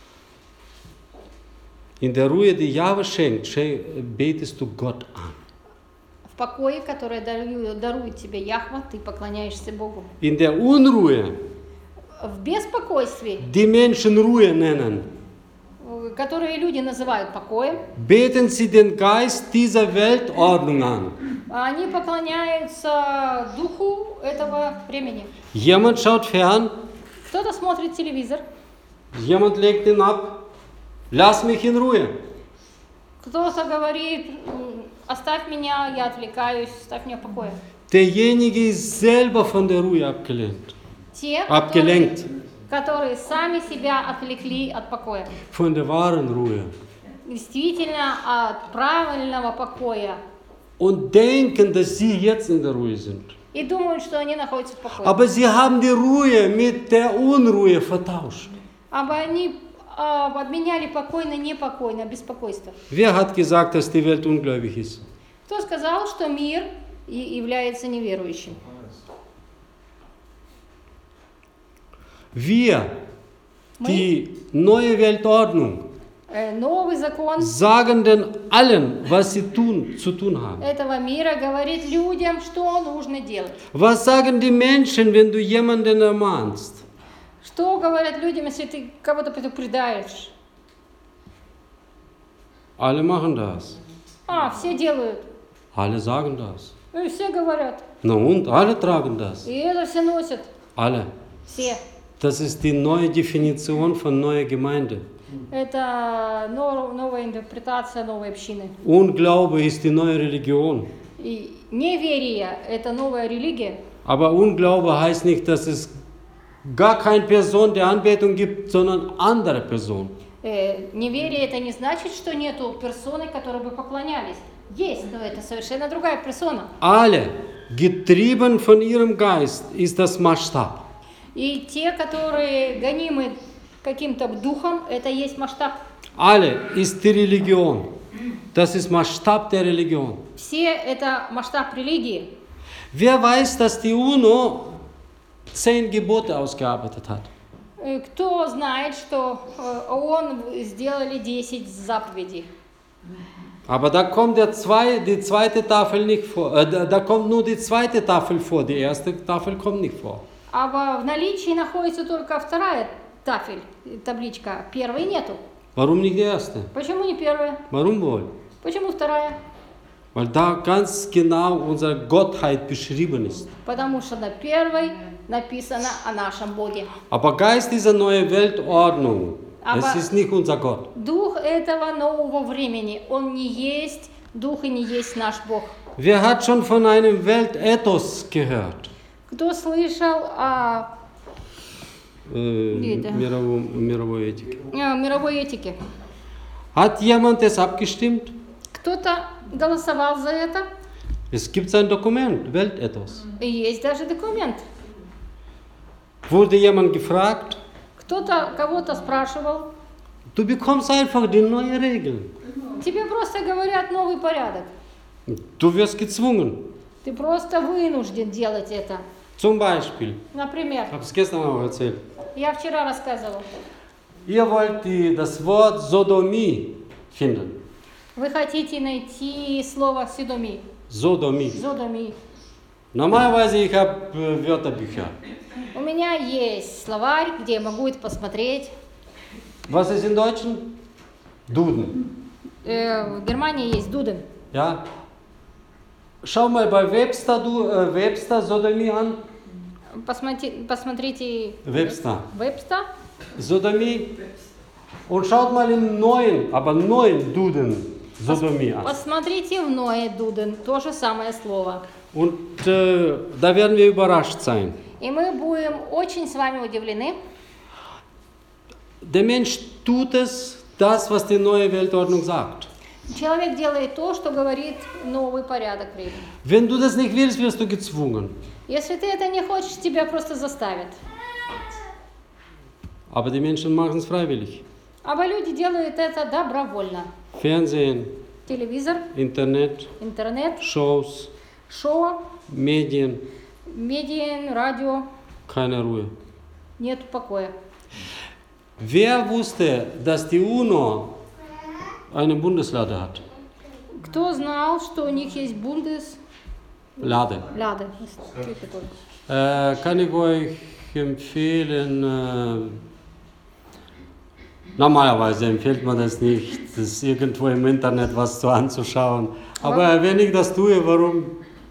In der Ruhe, die Jahwe schenkt, schen- betest du Gott an. В покое, которое дарует, дарует тебе Яхва, ты поклоняешься Богу. In der Unruhe, В беспокойстве, die Menschen Ruhe nennen, э, которые люди называют покоем, beten sie den Geist dieser Weltordnung an. они поклоняются духу этого времени. Jemand schaut fern, Кто-то смотрит телевизор, jemand legt ihn ab. Lass mich in Ruhe. кто-то говорит, м, оставь меня, я отвлекаюсь, оставь меня в покое. Derjenige ist selber von der Ruhe abgelenkt. Те, которые, Abgelenkt которые сами себя отвлекли от покоя. von der wahren Ruhe. Действительно, от правильного покоя. Und denken, dass sie jetzt in der Ruhe sind. И думают, что они находятся в покое. Aber sie haben die Ruhe mit der Unruhe vertauscht. Ибо они а, обменяли покой на непокой, на беспокойство. Wer hat gesagt, dass die Welt ungläubig ist? Кто сказал, что мир и является неверующим? Wir, Мы, die neue Weltordnung, э, новый закон sagen den allen, was sie tun, zu tun haben. этого мира говорит людям, что нужно делать. Was sagen die Menschen, wenn du jemanden ermahnst? Что говорят людям, если ты кого-то предупреждаешь? Alle machen das. А, все делают. Alle sagen das. Ну и все говорят. Na und? Alle tragen das. И это все носят. Alle. Все. Das ist die neue Definition von neuer Gemeinde. Это нор- новая интерпретация новой общины. Unglaube ist die neue Religion. И неверие – это новая религия. Aber Unglaube heißt nicht, dass es gar keine Person der Anbetung gibt, sondern andere Person. Э, неверие – это не значит, что нету персоны, которые бы поклонялись. Есть, но это совершенно другая персона. Alle, getrieben von ihrem Geist, ist das Maßstab. И те, которые гонимы каким-то духом, это есть масштаб. Alle ist die Religion. Das ist Maßstab der Religion. Все – это масштаб религии. Wer weiß, dass die UNO zehn Gebote ausgearbeitet hat? Э, Кто знает, что э, ООН сделали десять заповедей? Aber da kommt der zwei, die zweite Tafel nicht vor. Äh, da, da kommt nur die zweite Tafel vor. Die erste Tafel kommt nicht vor. А в в наличии находится только вторая тафель, табличка. Первой нету. Warum nicht die erste? Почему не первая? Warum wohl? Почему вторая? Weil da ganz genau unsere Gottheit beschrieben ist. Потому что на первой написано о нашем Боге. Aber Geist dieser neuen Weltordnung, Aber- es ist nicht unser Gott. Дух этого нового времени, он не есть дух и не есть наш Бог. Wer hat schon von einem Weltethos gehört? Кто слышал о Äh, Jeder. мировом- мировой этике. э, мировой этике? Hat jemand es abgestimmt? Кто-то голосовал за это? Es gibt ein Dokument, Weltethos. И есть даже документ. Wurde jemand gefragt? Кто-то кого-то спрашивал. Du bekommst einfach die neuen Regeln. Тебе просто говорят новый порядок. Du wirst gezwungen. Ты просто вынужден делать это. Zum Beispiel, Например, ich habe es gestern auch erzählt, я вчера рассказывала. ihr wollt die, das Wort Sodomie finden. Вы хотите найти слово «сидоми», Sodomie. «зодоми». Normalerweise ich habe äh, Wörterbücher. У меня есть словарь, где я могу это посмотреть. Was ist in Deutschen? Duden. Э, в Германии есть Дуден. Ja? Schau mal bei Webster, du, äh, Webster Sodomie an. Посмотри, посмотрите Webster. Вебстер. Sodomie. Und schaut mal im neuen, aber neuen Duden Sodomie an. Посмотрите в Ное Дуден, то же самое слово. Und äh, da werden wir überrascht sein. И мы будем очень с вами удивлены. Der Mensch tut es, das, was die neue Weltordnung sagt. Человек делает то, что говорит новый порядок времени. Wenn du das nicht willst, wirst du gezwungen. Если ты это не хочешь, тебя просто заставят. Aber die Menschen machen es freiwillig. А люди делают это добровольно. Fernsehen, Телевизор, Internet, интернет, Shows, шоу, Medien, медиа, радио. keine Ruhe. Нет покоя. Wer wusste, dass die UNO eine Bundeslade hat? Кто знал, что у них есть Бундес... Lade. Ляды. Что это такое? Äh, kann ich euch empfehlen, äh, normalerweise empfiehlt man das nicht, das irgendwo im Internet was zu anzuschauen. Aber wenn ich das tue, warum?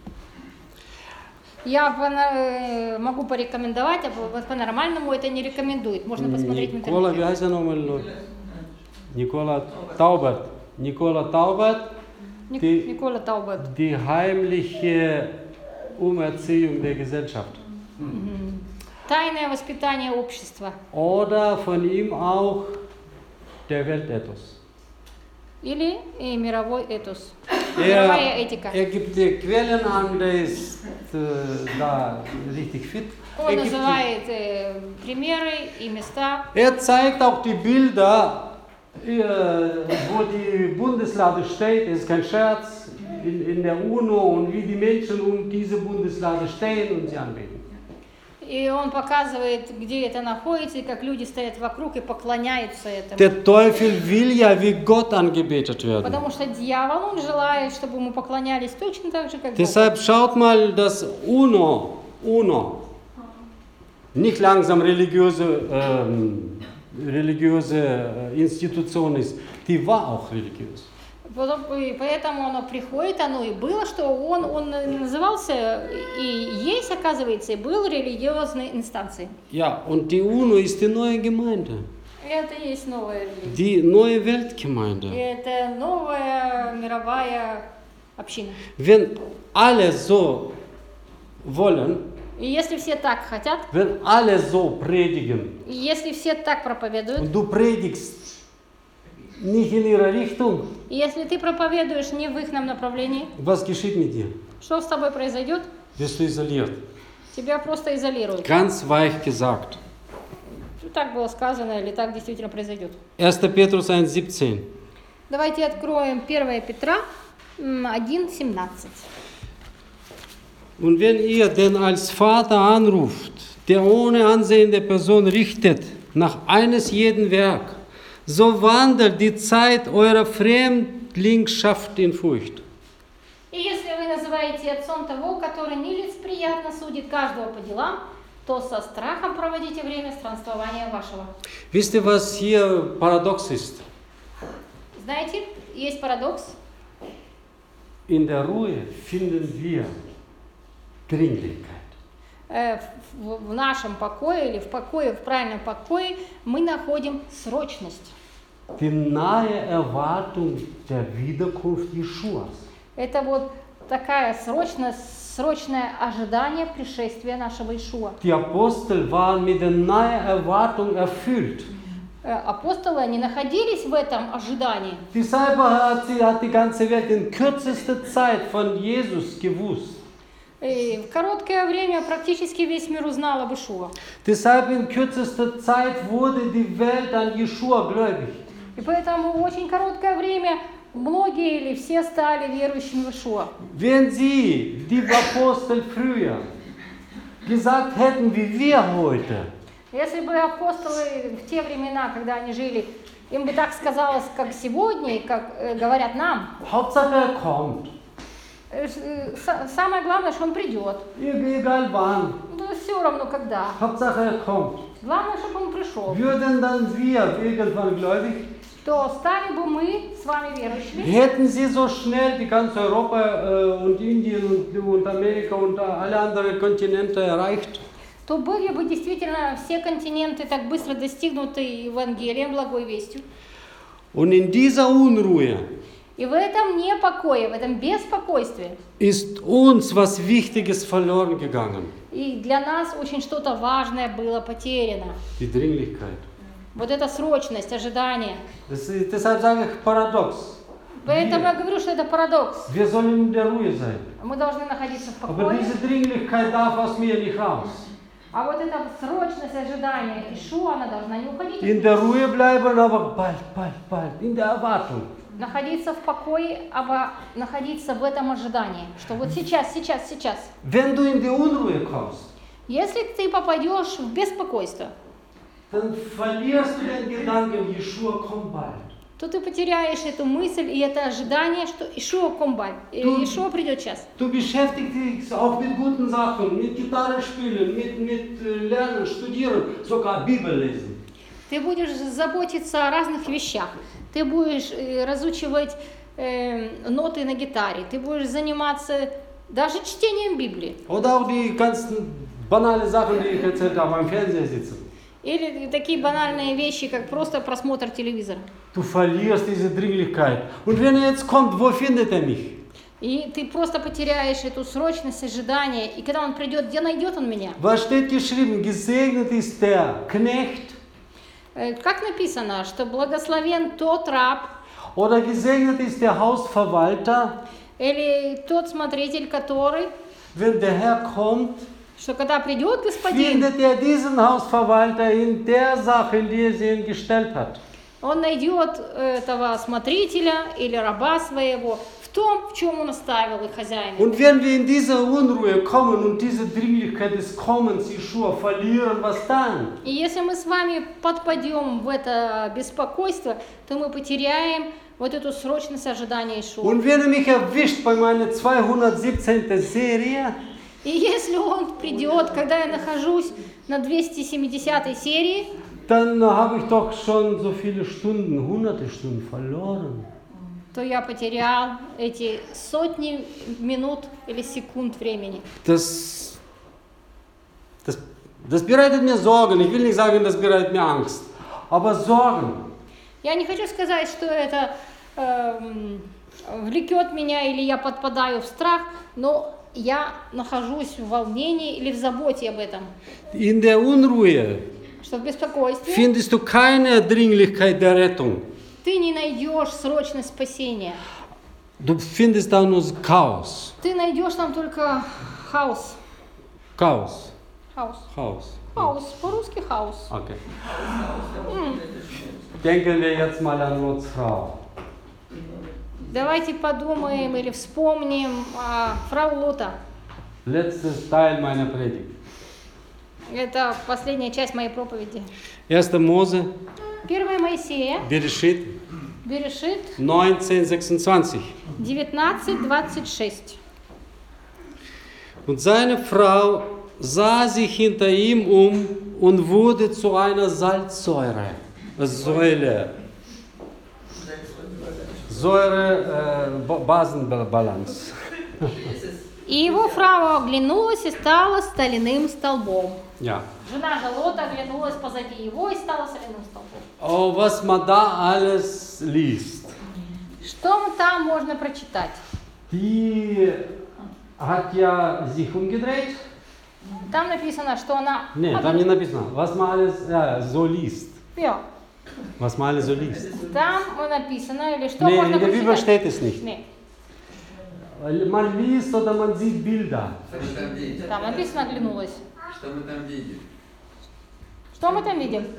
Я по- могу порекомендовать, а по- по-нормальному это не рекомендует. Можно посмотреть в Nikola, wie интернете. heißt er nochmal? Nikola Taubert. Nikola Taubert, Ник- die- Никола Таубет. die heimliche Umerziehung der Gesellschaft. Тайное воспитание общества. Oder von ihm auch der Weltethos. Или и мировой этос. Er, Мировая этика. er gibt dir Quellen an, der ist äh, da richtig fit. Он Er, gibt, называет э, примеры и места. er zeigt auch die Bilder, äh, wo die Bundeslade steht, ist kein Scherz, in, in der UNO und wie die Menschen um diese Bundeslade stehen und sie anbeten. И он показывает, где это находится, и как люди стоят вокруг и поклоняются этому. Der Teufel will ja wie Gott angebetet werden. Потому что дьявол, он желает, чтобы мы поклонялись точно так же, как Богу. Deshalb schaut mal, dass UNO, UNO nicht langsam religiöse, ähm, religiöse äh, Institution ist. Die war auch religiös. Потом- и Поэтому оно приходит, оно и было, что он, он назывался, и есть, оказывается, и был религиозной инстанцией. Ja, und die UNO ist die neue Gemeinde, И это и есть новая религия. die neue И Weltgemeinde. это новая мировая община. Wenn alle so wollen, И если все так хотят, wenn alle so predigen и если все так проповедуют, und du predigst nicht in ihre Richtung, и если ты проповедуешь не в их направлении, was geschieht mit dir? что с тобой произойдет? Wirst du isoliert. Тебя просто изолируют. Ganz weich gesagt. Так было сказано, или так действительно произойдет. erster Petrus eins siebzehn. Давайте откроем первое Петра м, один семнадцать. Und wenn ihr denn als Vater anruft, der ohne Ansehen der Person richtet, nach eines jeden Werk, so wandelt die Zeit eurer Fremdlingschaft in Furcht. И если вы называете отцом того, который нелицеприятно судит каждого по делам, то со страхом проводите время странствования вашего. Wisst ihr, was hier paradox ist? Знаете, есть парадокс. In der Ruhe finden wir Dringlichkeit. Э, В в нашем покое или в покое, в правильном покое мы находим срочность. Die nahe Erwartung der Wiederkunft Jeschuas. Это вот такая срочность, срочное ожидание пришествия нашего Ишуа. Die Apostel waren mit der nahen Erwartung erfüllt. Э, Апостолы, они находились в этом ожидании. Deshalb hat, sie, hat die ganze Welt in kürzester Zeit von Jesus gewusst. И в короткое время практически весь мир узнал об Ишуа. Deshalb in kürzester Zeit wurde die Welt an Jeschua gläubig. И поэтому в очень короткое время многие или все стали верующими в Ишуа. Wenn sie, die Apostel früher, gesagt hätten wie wir heute, Если бы апостолы в те времена, когда они жили, им бы так сказалось, как сегодня, и как э, говорят нам, Hauptsache er kommt, э, э, са- самое главное, что он придет. egal wann, Ну, все равно когда. Hauptsache er kommt. Главное, чтобы он пришел. Würden dann wir irgendwann gläubig? то стали бы мы с вами верующими, hätten sie so schnell die ganze Europa äh, und Indien und, und Amerika und alle anderen Kontinente erreicht. то были бы действительно все континенты так быстро достигнуты Евангелием, благой вестью. Und in dieser Unruhe И в этом непокое, в этом беспокойстве, ist uns was Wichtiges verloren gegangen. и для нас очень что-то важное было потеряно. Die Dringlichkeit. Вот эта срочность, ожидание. Das ist, deshalb sage ich paradox. Поэтому я говорю, что это парадокс. Wir sollen in der Ruhe sein. Мы должны находиться в Aber покое. diese Dringlichkeit darf aus mir nicht raus. А вот эта срочность ожидания Ишуа, она должна не уходить. In der Ruhe bleiben, aber bald, bald, bald. In der Erwartung. Находиться в покое, а находиться в этом ожидании. Что вот сейчас, сейчас, сейчас. Wenn du in die Unruhe kommst, Если ты попадешь в беспокойство, dann verlierst du den Gedanken, Jeshua kommt bald. то ты потеряешь эту мысль и это ожидание, что Ишуа комбаль, Ты- Ишуа придет час. Du beschäftigst dich auch mit guten Sachen, mit Gitarre spielen, mit, mit äh, Lernen, Studieren, sogar Bibel lesen. Ты будешь заботиться о разных вещах. Ты будешь э, разучивать э, ноты на гитаре. Ты будешь заниматься даже чтением Библии. Oder auch die ganzen banale Sachen, die ich erzählt habe, am Fernseher sitzen. Или такие банальные вещи, как просто просмотр телевизора. Du verlierst diese Dringlichkeit. Und wenn er jetzt kommt, wo findet er mich? И ты просто потеряешь эту срочность ожидания. И когда он придет, где найдет он меня? Was steht geschrieben? Gesegnet ist der Knecht Э, Как написано, что благословен тот раб oder gesegnet ist der Hausverwalter, или тот смотритель, который, wenn der Herr kommt, что когда придет господин, findet er diesen Hausverwalter in der Sache, in die er sie ihn gestellt hat. он найдет этого смотрителя или раба своего в том, в чем он оставил их хозяина. Und wenn wir in diese Unruhe kommen und diese Dringlichkeit des Kommens Jeschua verlieren, was dann? И если мы с вами подпадем в это беспокойство, то мы потеряем вот эту срочность ожидания Ишуа. Und wenn er mich erwischt bei meiner zweihundertsiebzehnten Serie, И если он придет, когда я нахожусь на двести семидесятой серии, dann habe ich doch schon so viele Stunden, hunderte Stunden verloren. то я потерял эти сотни минут или секунд времени. Das, das, das bereitet mir Sorgen. Ich will nicht sagen, das bereitet mir Angst. Aber Sorgen. Я не хочу сказать, что это эм, влекет меня или я подпадаю в страх, но я нахожусь в волнении или в заботе об этом. In der Unruhe Что в беспокойстве findest du keine Dringlichkeit der Rettung. ты не найдешь срочность спасения. Du findest da nur Chaos. Ты найдешь там только хаос. Chaos. Хаос. Chaos. Хаос. По-русски хаос. Okay. Denken wir jetzt mal an Lots Frau. Давайте подумаем или вспомним о фрау Лота. Letztes Teil meiner Predigt. Это последняя часть моей проповеди. erster Mose, первое Моисея, Bereshit, Берешит, neunzehn sechsundzwanzig. девятнадцать двадцать шесть. Und seine Frau sah sich hinter ihm um und wurde zu einer Salzsäure. Äh, Säule. Säure, äh, Basenbalance. И его фрау оглянулась и стала соляным столбом. Ja. Жена же Лота оглянулась позади его и стала соляным столбом. Oh, was man da alles liest. Что там можно прочитать? Die hat ja sich umgedreht. Там написано, что она... Nee, там не написано. Was man alles ja, so liest. Ja. Was man alles so liest. Там написано, или что Nee, можно in der Bibel прочитать? steht es nicht. Нет. Man liest oder man sieht Bilder. Что мы там видим? Там написано оглянулась. Что мы там видим? Что мы там видим?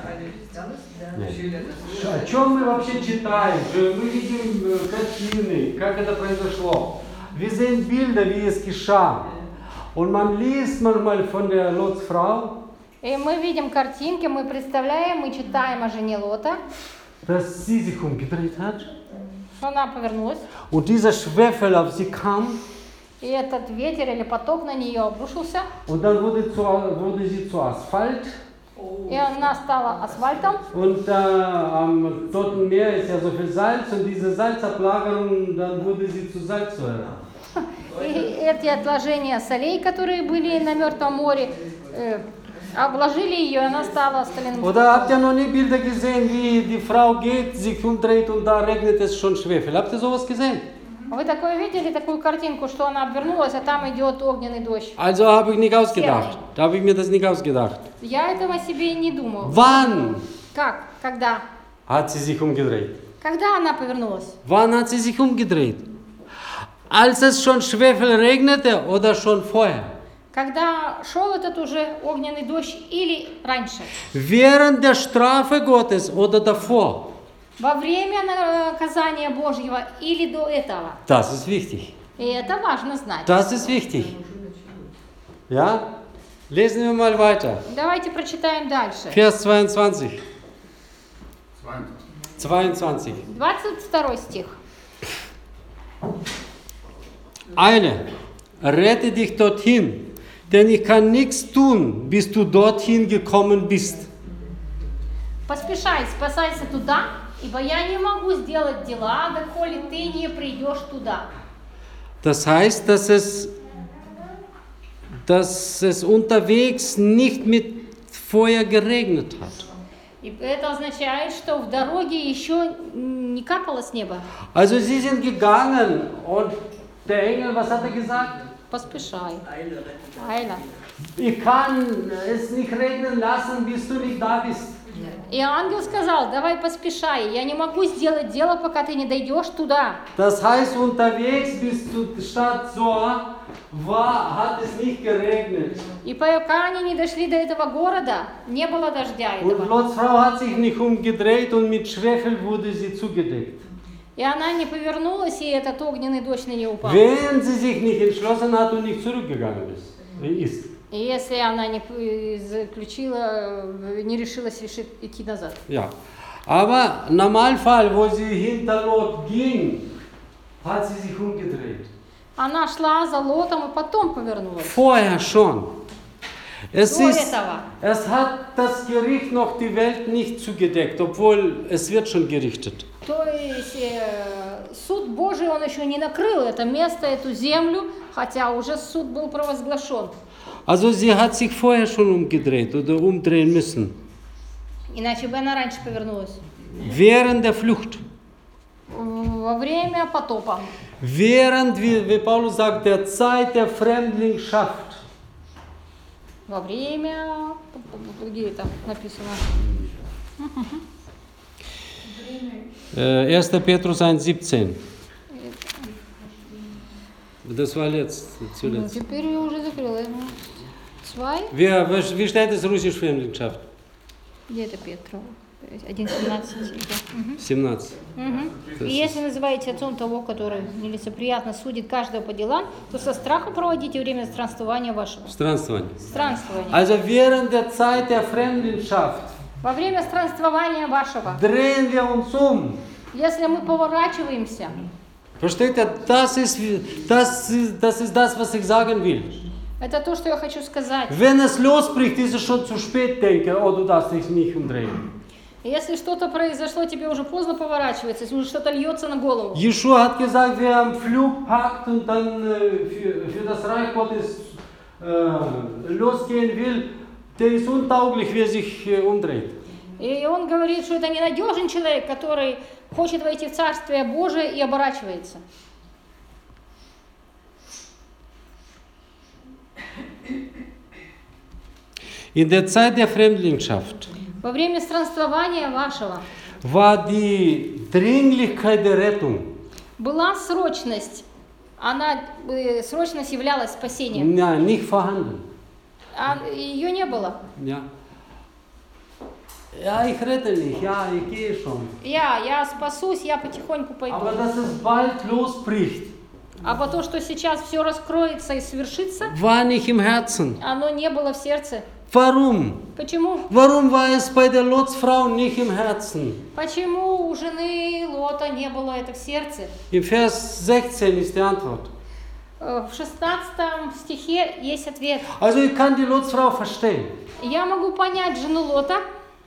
О чем мы вообще читаем? Мы видим э, картины, как это произошло. Wir sehen Bilder, wie es geschah. Und man liest manchmal von der Lots Frau, И мы видим картинки, мы представляем, мы читаем о жене Лота, dass sie sich umgedreht hat. что она повернулась, Und dieser Schwefel auf sie kam. и этот ветер или поток на нее обрушился, Und dann wurde, zu, wurde sie zu Asphalt. И она стала асфальтом. Und äh, am Toten Meer ist ja so viel Salz und diese Salzablagerung, dann wurde sie zu Salzsäure. И эти отложения солей, которые были на Мертвом море, э, обложили ее, и она стала соляным. Oder habt ihr noch nie Bilder gesehen, wie die Frau geht, sich umdreht und da regnet es schon Schwefel? Habt ihr sowas gesehen? Вы такое видели, такую картинку, что она обернулась, а там идет огненный дождь? Also habe ich nicht ausgedacht. Da habe ich mir das nicht ausgedacht. Я этого себе и не думал. Wann Как? Когда? hat sie sich umgedreht? Когда она повернулась? Wann hat sie sich umgedreht? Als es schon Schwefel regnete oder schon vorher? Когда шел этот уже огненный дождь или раньше? Während der Strafe Gottes oder davor? Во время наказания Божьего или до этого? Das ist wichtig. И это важно знать. Das ist wichtig. Ja? Lesen wir mal weiter. Давайте прочитаем дальше. Vers zweiundzwanzig. zwanzig. zweiundzwanzig. двадцать второй стих. Eile, rette dich dorthin, denn ich kann nichts tun, bis du dorthin gekommen bist. Поспешай, спасайся туда, ибо я не могу сделать дела, доколе ты не придешь туда. Das heißt, dass es, dass es unterwegs nicht mit vorher geregnet hat. И это означает, что в дороге еще не капало с неба. Also sie sind gegangen und der Engel, was hat er gesagt? Поспешай. Айла. Ich kann es nicht regnen lassen, bis du nicht da bist. И ангел сказал, давай поспешай, я не могу сделать дело, пока ты не дойдешь туда. Das heißt, unterwegs bis zur Stadt Zoar war, hat es nicht geregnet. И пока они не дошли до этого города, не было дождя Und этого. Lots Frau hat sich nicht umgedreht und mit Schwefel wurde sie zugedeckt. И она не повернулась, и этот огненный дождь на нее упал. Wenn sie sich nicht entschlossen hat und nicht zurückgegangen ist. ist. И если она не п- заключила, не решилась решить идти назад. Ja. Aber im Normalfall, wo sie hinter Lot ging, hat sie sich umgedreht. Она шла за Лотом и потом повернулась. Vorher schon. Es, До ist, этого. es hat das Gericht noch die Welt nicht zugedeckt, obwohl es wird schon gerichtet. То есть э, суд Божий, он еще не накрыл это место, эту землю, хотя уже суд был провозглашен. Also sie hat sich vorher schon umgedreht oder umdrehen müssen. Иначе бы она раньше повернулась. Während der Flucht. Во время потопа. Während, wie, wie Paulus sagt, der Zeit der Fremdlingschaft. Во время... Где это написано? Äh, erster Petrus eins siebzehn. Das war letzt, Ну, zuletzt. теперь я уже закрыла. Свай? Wie, wie steht es russisch Fremdlingschaft? Где это Петрова? один семнадцать. Мгм. семнадцать. Мгм. И если называете отцом того, который нелицеприятно судит каждого по делам, то со страхом проводите время странствования вашего. Странствование. Странствования. Also während der Zeit der Fremdlingschaft Во время странствования вашего, drehen wir uns um. если мы поворачиваемся, Versteht ihr? Das ist, das, ist, das ist das, was ich sagen will. это то, что я хочу сказать. Wenn es losbricht, ist es schon zu spät, denke, oh, du darfst dich nicht umdrehen. Если что-то произошло, тебе уже поздно поворачиваться, если уже что-то льется на голову. Jeschua hat gesagt, wer am Flug packt und dann äh, für, für das Reich Gottes äh, losgehen will, der ist untauglich, wer sich äh, umdreht. И он говорит, что это ненадежный человек, который хочет войти в Царствие Божие и оборачивается. In der Zeit der Fremdlingschaft Во время странствования вашего war die Dringlichkeit der Rettung была срочность. Она, э, срочность являлась спасением. ja, nicht vorhanden. А ее не было. Ja. Ja, ich rette nicht, ja, ich gehe schon. Я, я спасусь, я потихоньку пойду. Aber dass es bald losbricht, А по то, что сейчас все раскроется и свершится, war nicht im Herzen. оно не было в сердце. Warum? Почему? Warum war es bei der Lotsfrau nicht im Herzen? Почему у жены Лота не было это в сердце? Im Vers sechzehn ist die Antwort. Э, В шестнадцатом стихе есть ответ. Also ich kann die Lotsfrau verstehen. Я могу понять жену Лота.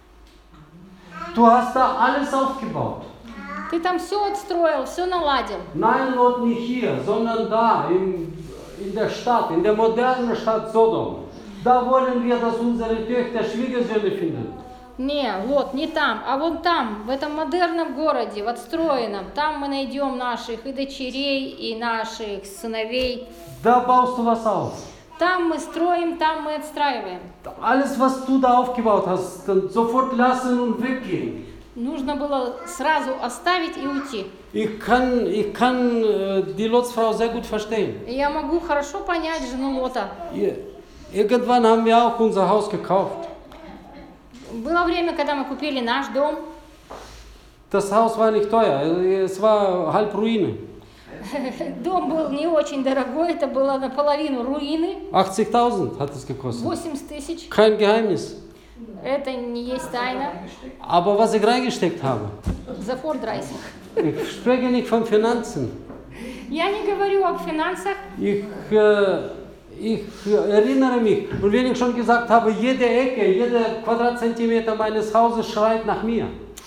Du hast da alles aufgebaut. Ты там все отстроил, все наладил. Nein, Lot, nicht hier, sondern da, in, in der Stadt, in der modernen Stadt Sodom. Da wollen wir, dass unsere Töchter Schwiegersöhne finden. Не, Лот, не там, а вон там, в этом модерном городе, в отстроенном. Там мы найдем наших и дочерей, и наших сыновей. Da baust du was auf. Там мы строим, там мы отстраиваем. Alles, was du da aufgebaut hast, dann sofort lassen und weggehen. Нужно было сразу оставить и уйти. Ich kann, ich kann äh, die Lotsfrau sehr gut verstehen. И я могу хорошо понять жену Лота. Ihr- Irgendwann haben wir auch unser Haus gekauft. Было время, когда мы купили наш дом. Das Haus war nicht teuer, es war halb Ruine. Дом был не очень дорогой, это было наполовину руины. achtzigtausend hat es gekostet. восемьдесят тысяч. Kein Geheimnis. Это не есть тайна. Aber was ich reingesteckt habe, За Фордрайсинг. ich spreche nicht von Finanzen. Я не говорю об финансах. Ich, äh, ich erinnere mich, und wenn ich schon gesagt habe, jede Ecke, jeder Quadratzentimeter meines Hauses schreit nach mir.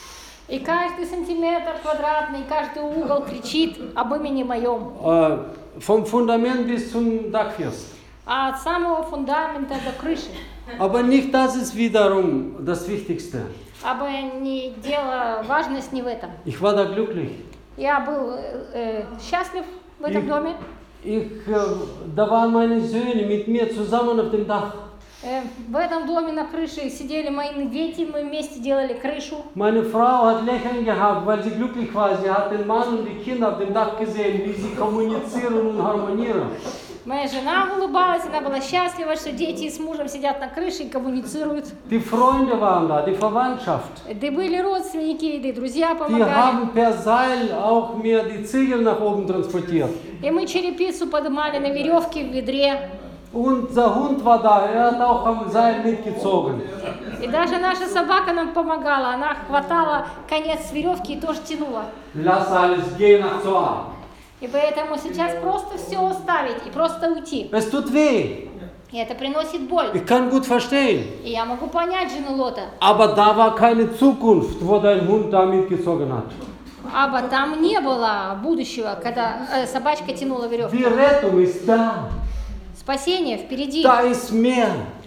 И каждый сантиметр квадратный, каждый угол кричит об имени моем. Äh, vom Fundament bis zum Dachfirst. А от самого фундамента до крыши. Aber nicht das ist wiederum das Wichtigste. Aber не дело, важность не в этом. Ich war da glücklich. Я был э, счастлив в этом Ich, доме. ich, äh, da waren meine Söhne mit mir zusammen auf dem Dach. Э, в этом доме на крыше сидели мои дети, мы вместе делали крышу. Meine Frau hat Lächeln gehabt, weil sie glücklich war. Sie hat den Mann und die Kinder auf dem Dach gesehen, wie sie kommunizieren und harmonieren. Моя жена улыбалась, она была счастлива, что дети с мужем сидят на крыше и коммуницируют. Die Freunde waren da, die Verwandtschaft. Да были родственники, да и друзья Die помогали. haben per Seil auch mir die Ziegel nach oben transportiert. И мы черепицу поднимали на веревке в ведре. Und der Hund war da, er hat auch am Seil mitgezogen. И даже наша собака нам помогала. Она хватала конец веревки и тоже тянула. Lass alles, geh nach Zoar. И поэтому сейчас просто все оставить и просто уйти. Es tut weh. И это приносит боль. Ich kann gut verstehen. И я могу понять жену Лота. Aber da war keine Zukunft, wo dein Hund da mitgezogen hat. Аба там не было будущего, когда э, собачка тянула веревку. Die Rettung ist da. Спасение впереди. Da ist mehr.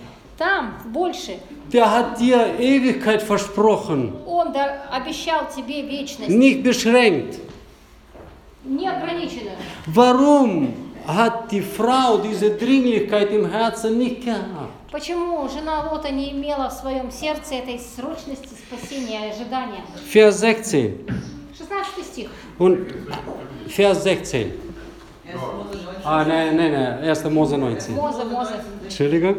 Там больше. Der hat dir Ewigkeit versprochen. Он да- обещал тебе вечность. Nicht beschränkt. Неограниченную. Warum hat die Frau diese Dringlichkeit im Herzen nicht gehabt? Почему жена Лота не имела в своем сердце этой срочности спасения и ожидания? Vers sechzehn. шестнадцатый стих. Und Vers sechzehn. Ah, nein, nein, nein, erster Mose neunzehn. Моза, Моза. Entschuldigung.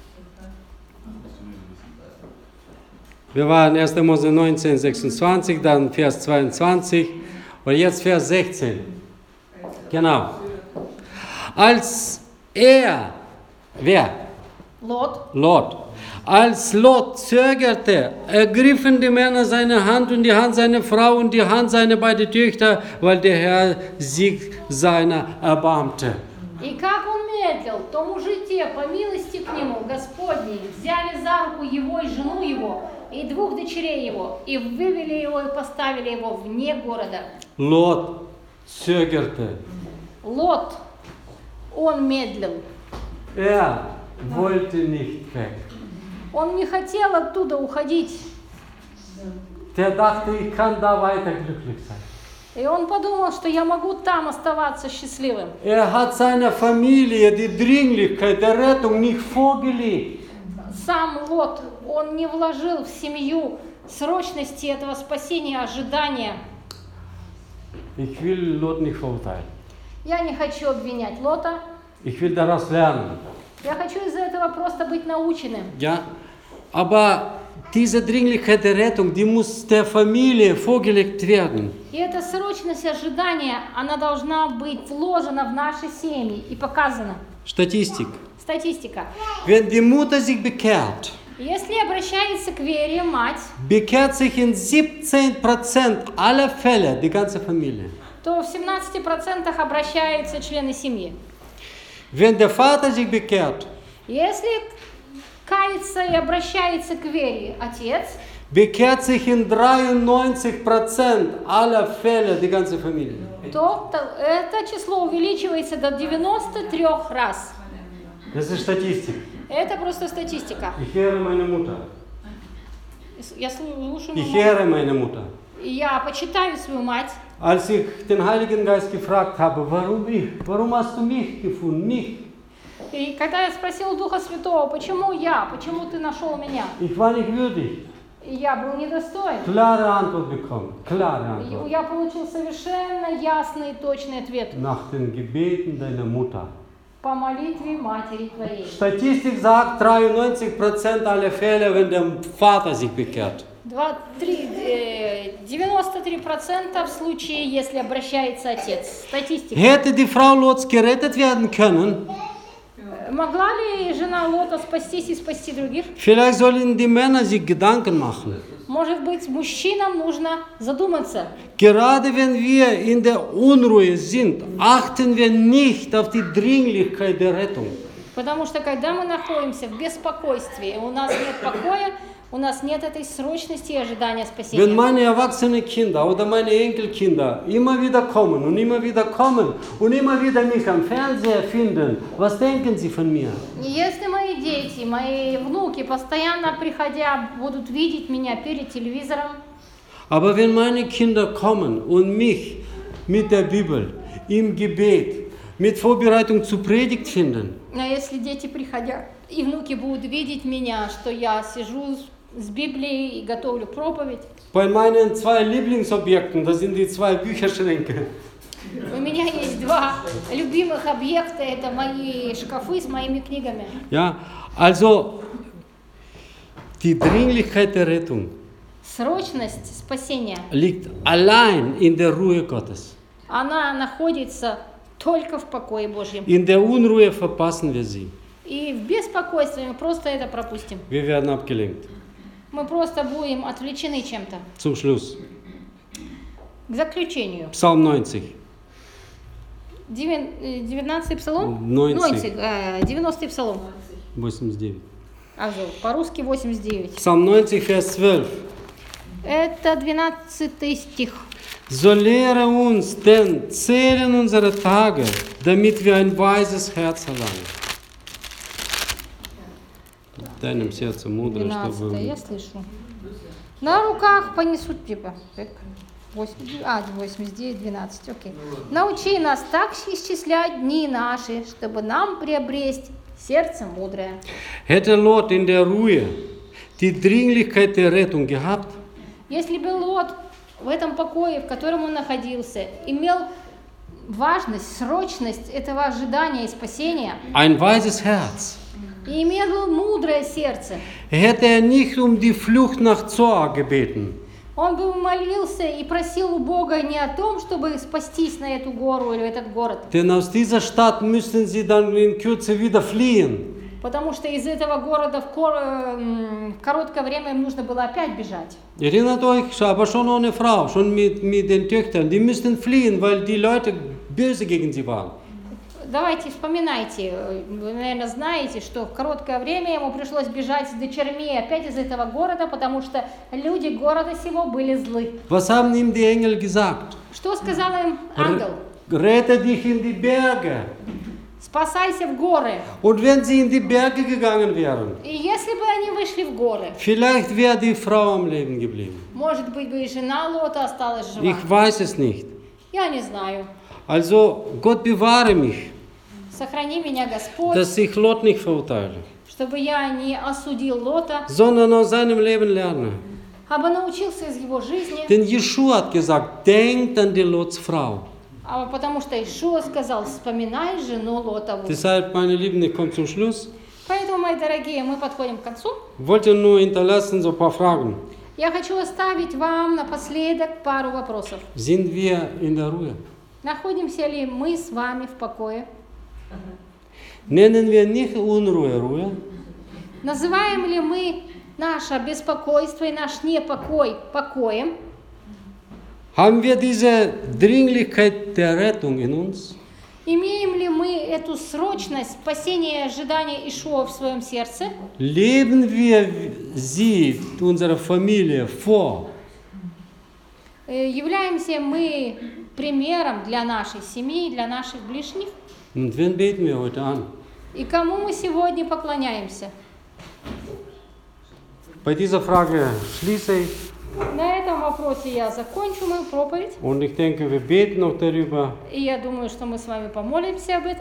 Wir waren erster Mose neunzehn, sechsundzwanzig, dann Vers zweiundzwanzig und jetzt Vers sechzehn. Genau. Als er, wer? Лот. Lot. Als Lot zögerte, ergriffen die Männer seine Hand und die Hand seiner Frau und die Hand seiner beiden Töchter, weil der Herr sich seiner erbarmte. И как он медлил, то мужи те, по милости к нему, Господней, взяли за руку его и жену его, и двух дочерей его, и вывели его и поставили его вне города. Lot zögerte. Лот, он медлил. Er wollte nicht weg. Он не хотел оттуда уходить. Der dachte, ich kann da weiter glücklich sein. И он подумал, что я могу там оставаться счастливым. Er hat seiner Familie die Dringlichkeit der Rettung nicht vorgelegt. Сам Лот, он не вложил в семью срочности этого спасения, ожидания. Ich will Lot nicht verurteilen. Я не хочу обвинять Лота. Ich will daraus lernen. Я хочу из-за этого просто быть наученным. Ja, aber diese Dringlichkeit der Rettung, die muss der Familie vorgelegt werden. И эта срочность ожидания, она должна быть вложена в наши семьи и показана. Statistik. Статистика. Wenn die Mutter sich bekehrt, Если обращается к вере мать, bekehrt sich in siebzehn Prozent aller Fälle die ganze Familie. то в семнадцати процентах обращаются члены семьи. Wenn der Vater sich bekehrt, Если кается и обращается к вере отец, bekehrt sich in dreiundneunzig Prozent aller Fälle die ganze Familie. то то это число увеличивается до девяноста трёх раз. Das ist Statistik. Это просто статистика. Ich höre meine Mutter. Я слушаю Ich маму. höre meine Mutter. Я почитаю свою мать. Als ich den Heiligen Geist gefragt habe, warum ich, warum hast du mich gefunden, mich? И когда я спросила Духа Святого, почему я, почему ты нашел меня, Ich war nicht würdig. и я был недостоин, Klare Antwort bekommen, klare и Antwort. я получил совершенно ясный и точный ответ Nach den Gebeten deiner Mutter. по молитве матери твоей. Statistik sagt dreiundneunzig Prozent aller Fälle, wenn der Vater sich bekehrt. Два- три, э, девяносто три процента в случае, если обращается отец. Статистика. Hätte die Frau Lots gerettet werden können, Могла ли жена Лота спастись и спасти других? vielleicht sollen die Männer sich Gedanken machen. Может быть, мужчинам нужно задуматься. Gerade wenn wir in der Unruhe sind, achten wir nicht auf die Dringlichkeit der Rettung. Потому что когда мы находимся в беспокойстве, у нас нет покоя, у нас нет этой срочности и ожидания Wenn спасения. meine erwachsenen Kinder oder meine Enkelkinder immer wieder kommen und immer wieder kommen und immer wieder mich am Fernseher finden, was denken sie von mir? И если мои дети, мои внуки, постоянно приходя, будут видеть меня перед телевизором, Aber wenn meine Kinder kommen und mich mit der Bibel, im Gebet, mit Vorbereitung zur Predigt finden, а если дети, приходя, и внуки будут видеть меня, что я сижу с- с Библией и готовлю проповедь, bei meinen zwei Lieblingsobjekten, das sind die zwei Bücherschränke, у меня есть два любимых объекта, это мои шкафы с моими книгами. ja, also die Dringlichkeit der Rettung Срочность спасения, liegt allein in der Ruhe Gottes. она находится только в покое Божьем. In der Unruhe verpassen wir sie. И в беспокойстве мы просто это пропустим. Wir werden abgelenkt. Мы просто будем отвлечены чем-то. Zum Schluss, К заключению. Psalm neunzig. Девян- э, девятнадцатый псалом? Нойнцig. э, девяностый псалом. восемьдесят девять. А, зо, по-русски восемьдесят девять. Psalm neunzig, Vers zwölf. Это двенадцатый стих. So lehre uns denn zählen unsere Tage, damit wir ein weises Herz erlangen. В deinem сердце мудро, двенадцатый, я чтобы... слышу. На руках понесут, типа. так, восемь- А, восемьдесят девять, двенадцать, окей. Научи нас так исчислять дни наши, чтобы нам приобрести сердце мудрое. Hätte Lot in der Ruhe die Dringlichkeit der Rettung gehabt, Если бы Лот в этом покое, в котором он находился, имел важность, срочность этого ожидания и спасения, ein weises Herz, и имел мудрое сердце, hätte er nicht um die Flucht nach Zoar gebeten, он бы молился и просил у Бога не о том, чтобы спастись на эту гору или этот город, denn aus dieser Stadt müssten sie dann in Kürze wieder fliehen. потому что из этого gорода в, кор- м, в короткое время им нужно было опять бежать. Erinnert euch, aber schon ohne Frau, schon mit, mit den Töchtern, die müssten fliehen, weil die Leute böse gegen sie waren. Давайте вспоминайте, э, вы, наверное, знаете, что в короткое время ему пришлось бежать с дочерьми опять из этого города, потому что люди города сего были злы. Was haben ihm die Engel gesagt? Что сказал им ангел? Rette dich in die Berge. Спасайся в горы. Und wenn sie in die Berge gegangen wären, И если бы они вышли в горы, vielleicht wäre die Frau am Leben geblieben. может быть, бы и жена Лота осталась жива. Ich weiß es nicht. Я не знаю. Also Gott bewahre mich, Сохрани меня, Господь, dass ich Lot nicht verurteile, чтобы я не осудил Лота, sondern aus seinem Leben lerne. а бы научился из его жизни, Denn Jeschua hat gesagt, denkt an die Lots Frau. а потому что Ишуа сказал, вспоминай жену Лотову. Deshalb, meine Lieben, ich komme zum Schluss. Поэтому, мои дорогие, мы подходим к концу. Wollte nur hinterlassen so ein paar Fragen. Я хочу оставить вам напоследок пару вопросов. Sind wir in der Ruhe? Находимся ли мы с вами в покое? Nennen wir nicht Unruhe Ruhe? Называем ли мы наше беспокойство и наш непокой покоем? Haben wir diese Dringlichkeit der Rettung in uns? Имеем ли мы эту срочность спасения и ожидания Ишуа в своем сердце? Leben wir sie, unsere Familie, vor? Э, Являемся мы примером для нашей семьи, для наших ближних? Und wen beten wir heute an? И кому мы сегодня поклоняемся? Bei dieser Frage schließe ich На этом вопросе я закончу мою проповедь. und ich denke, wir beten noch darüber. И я думаю, что мы с вами помолимся об этом.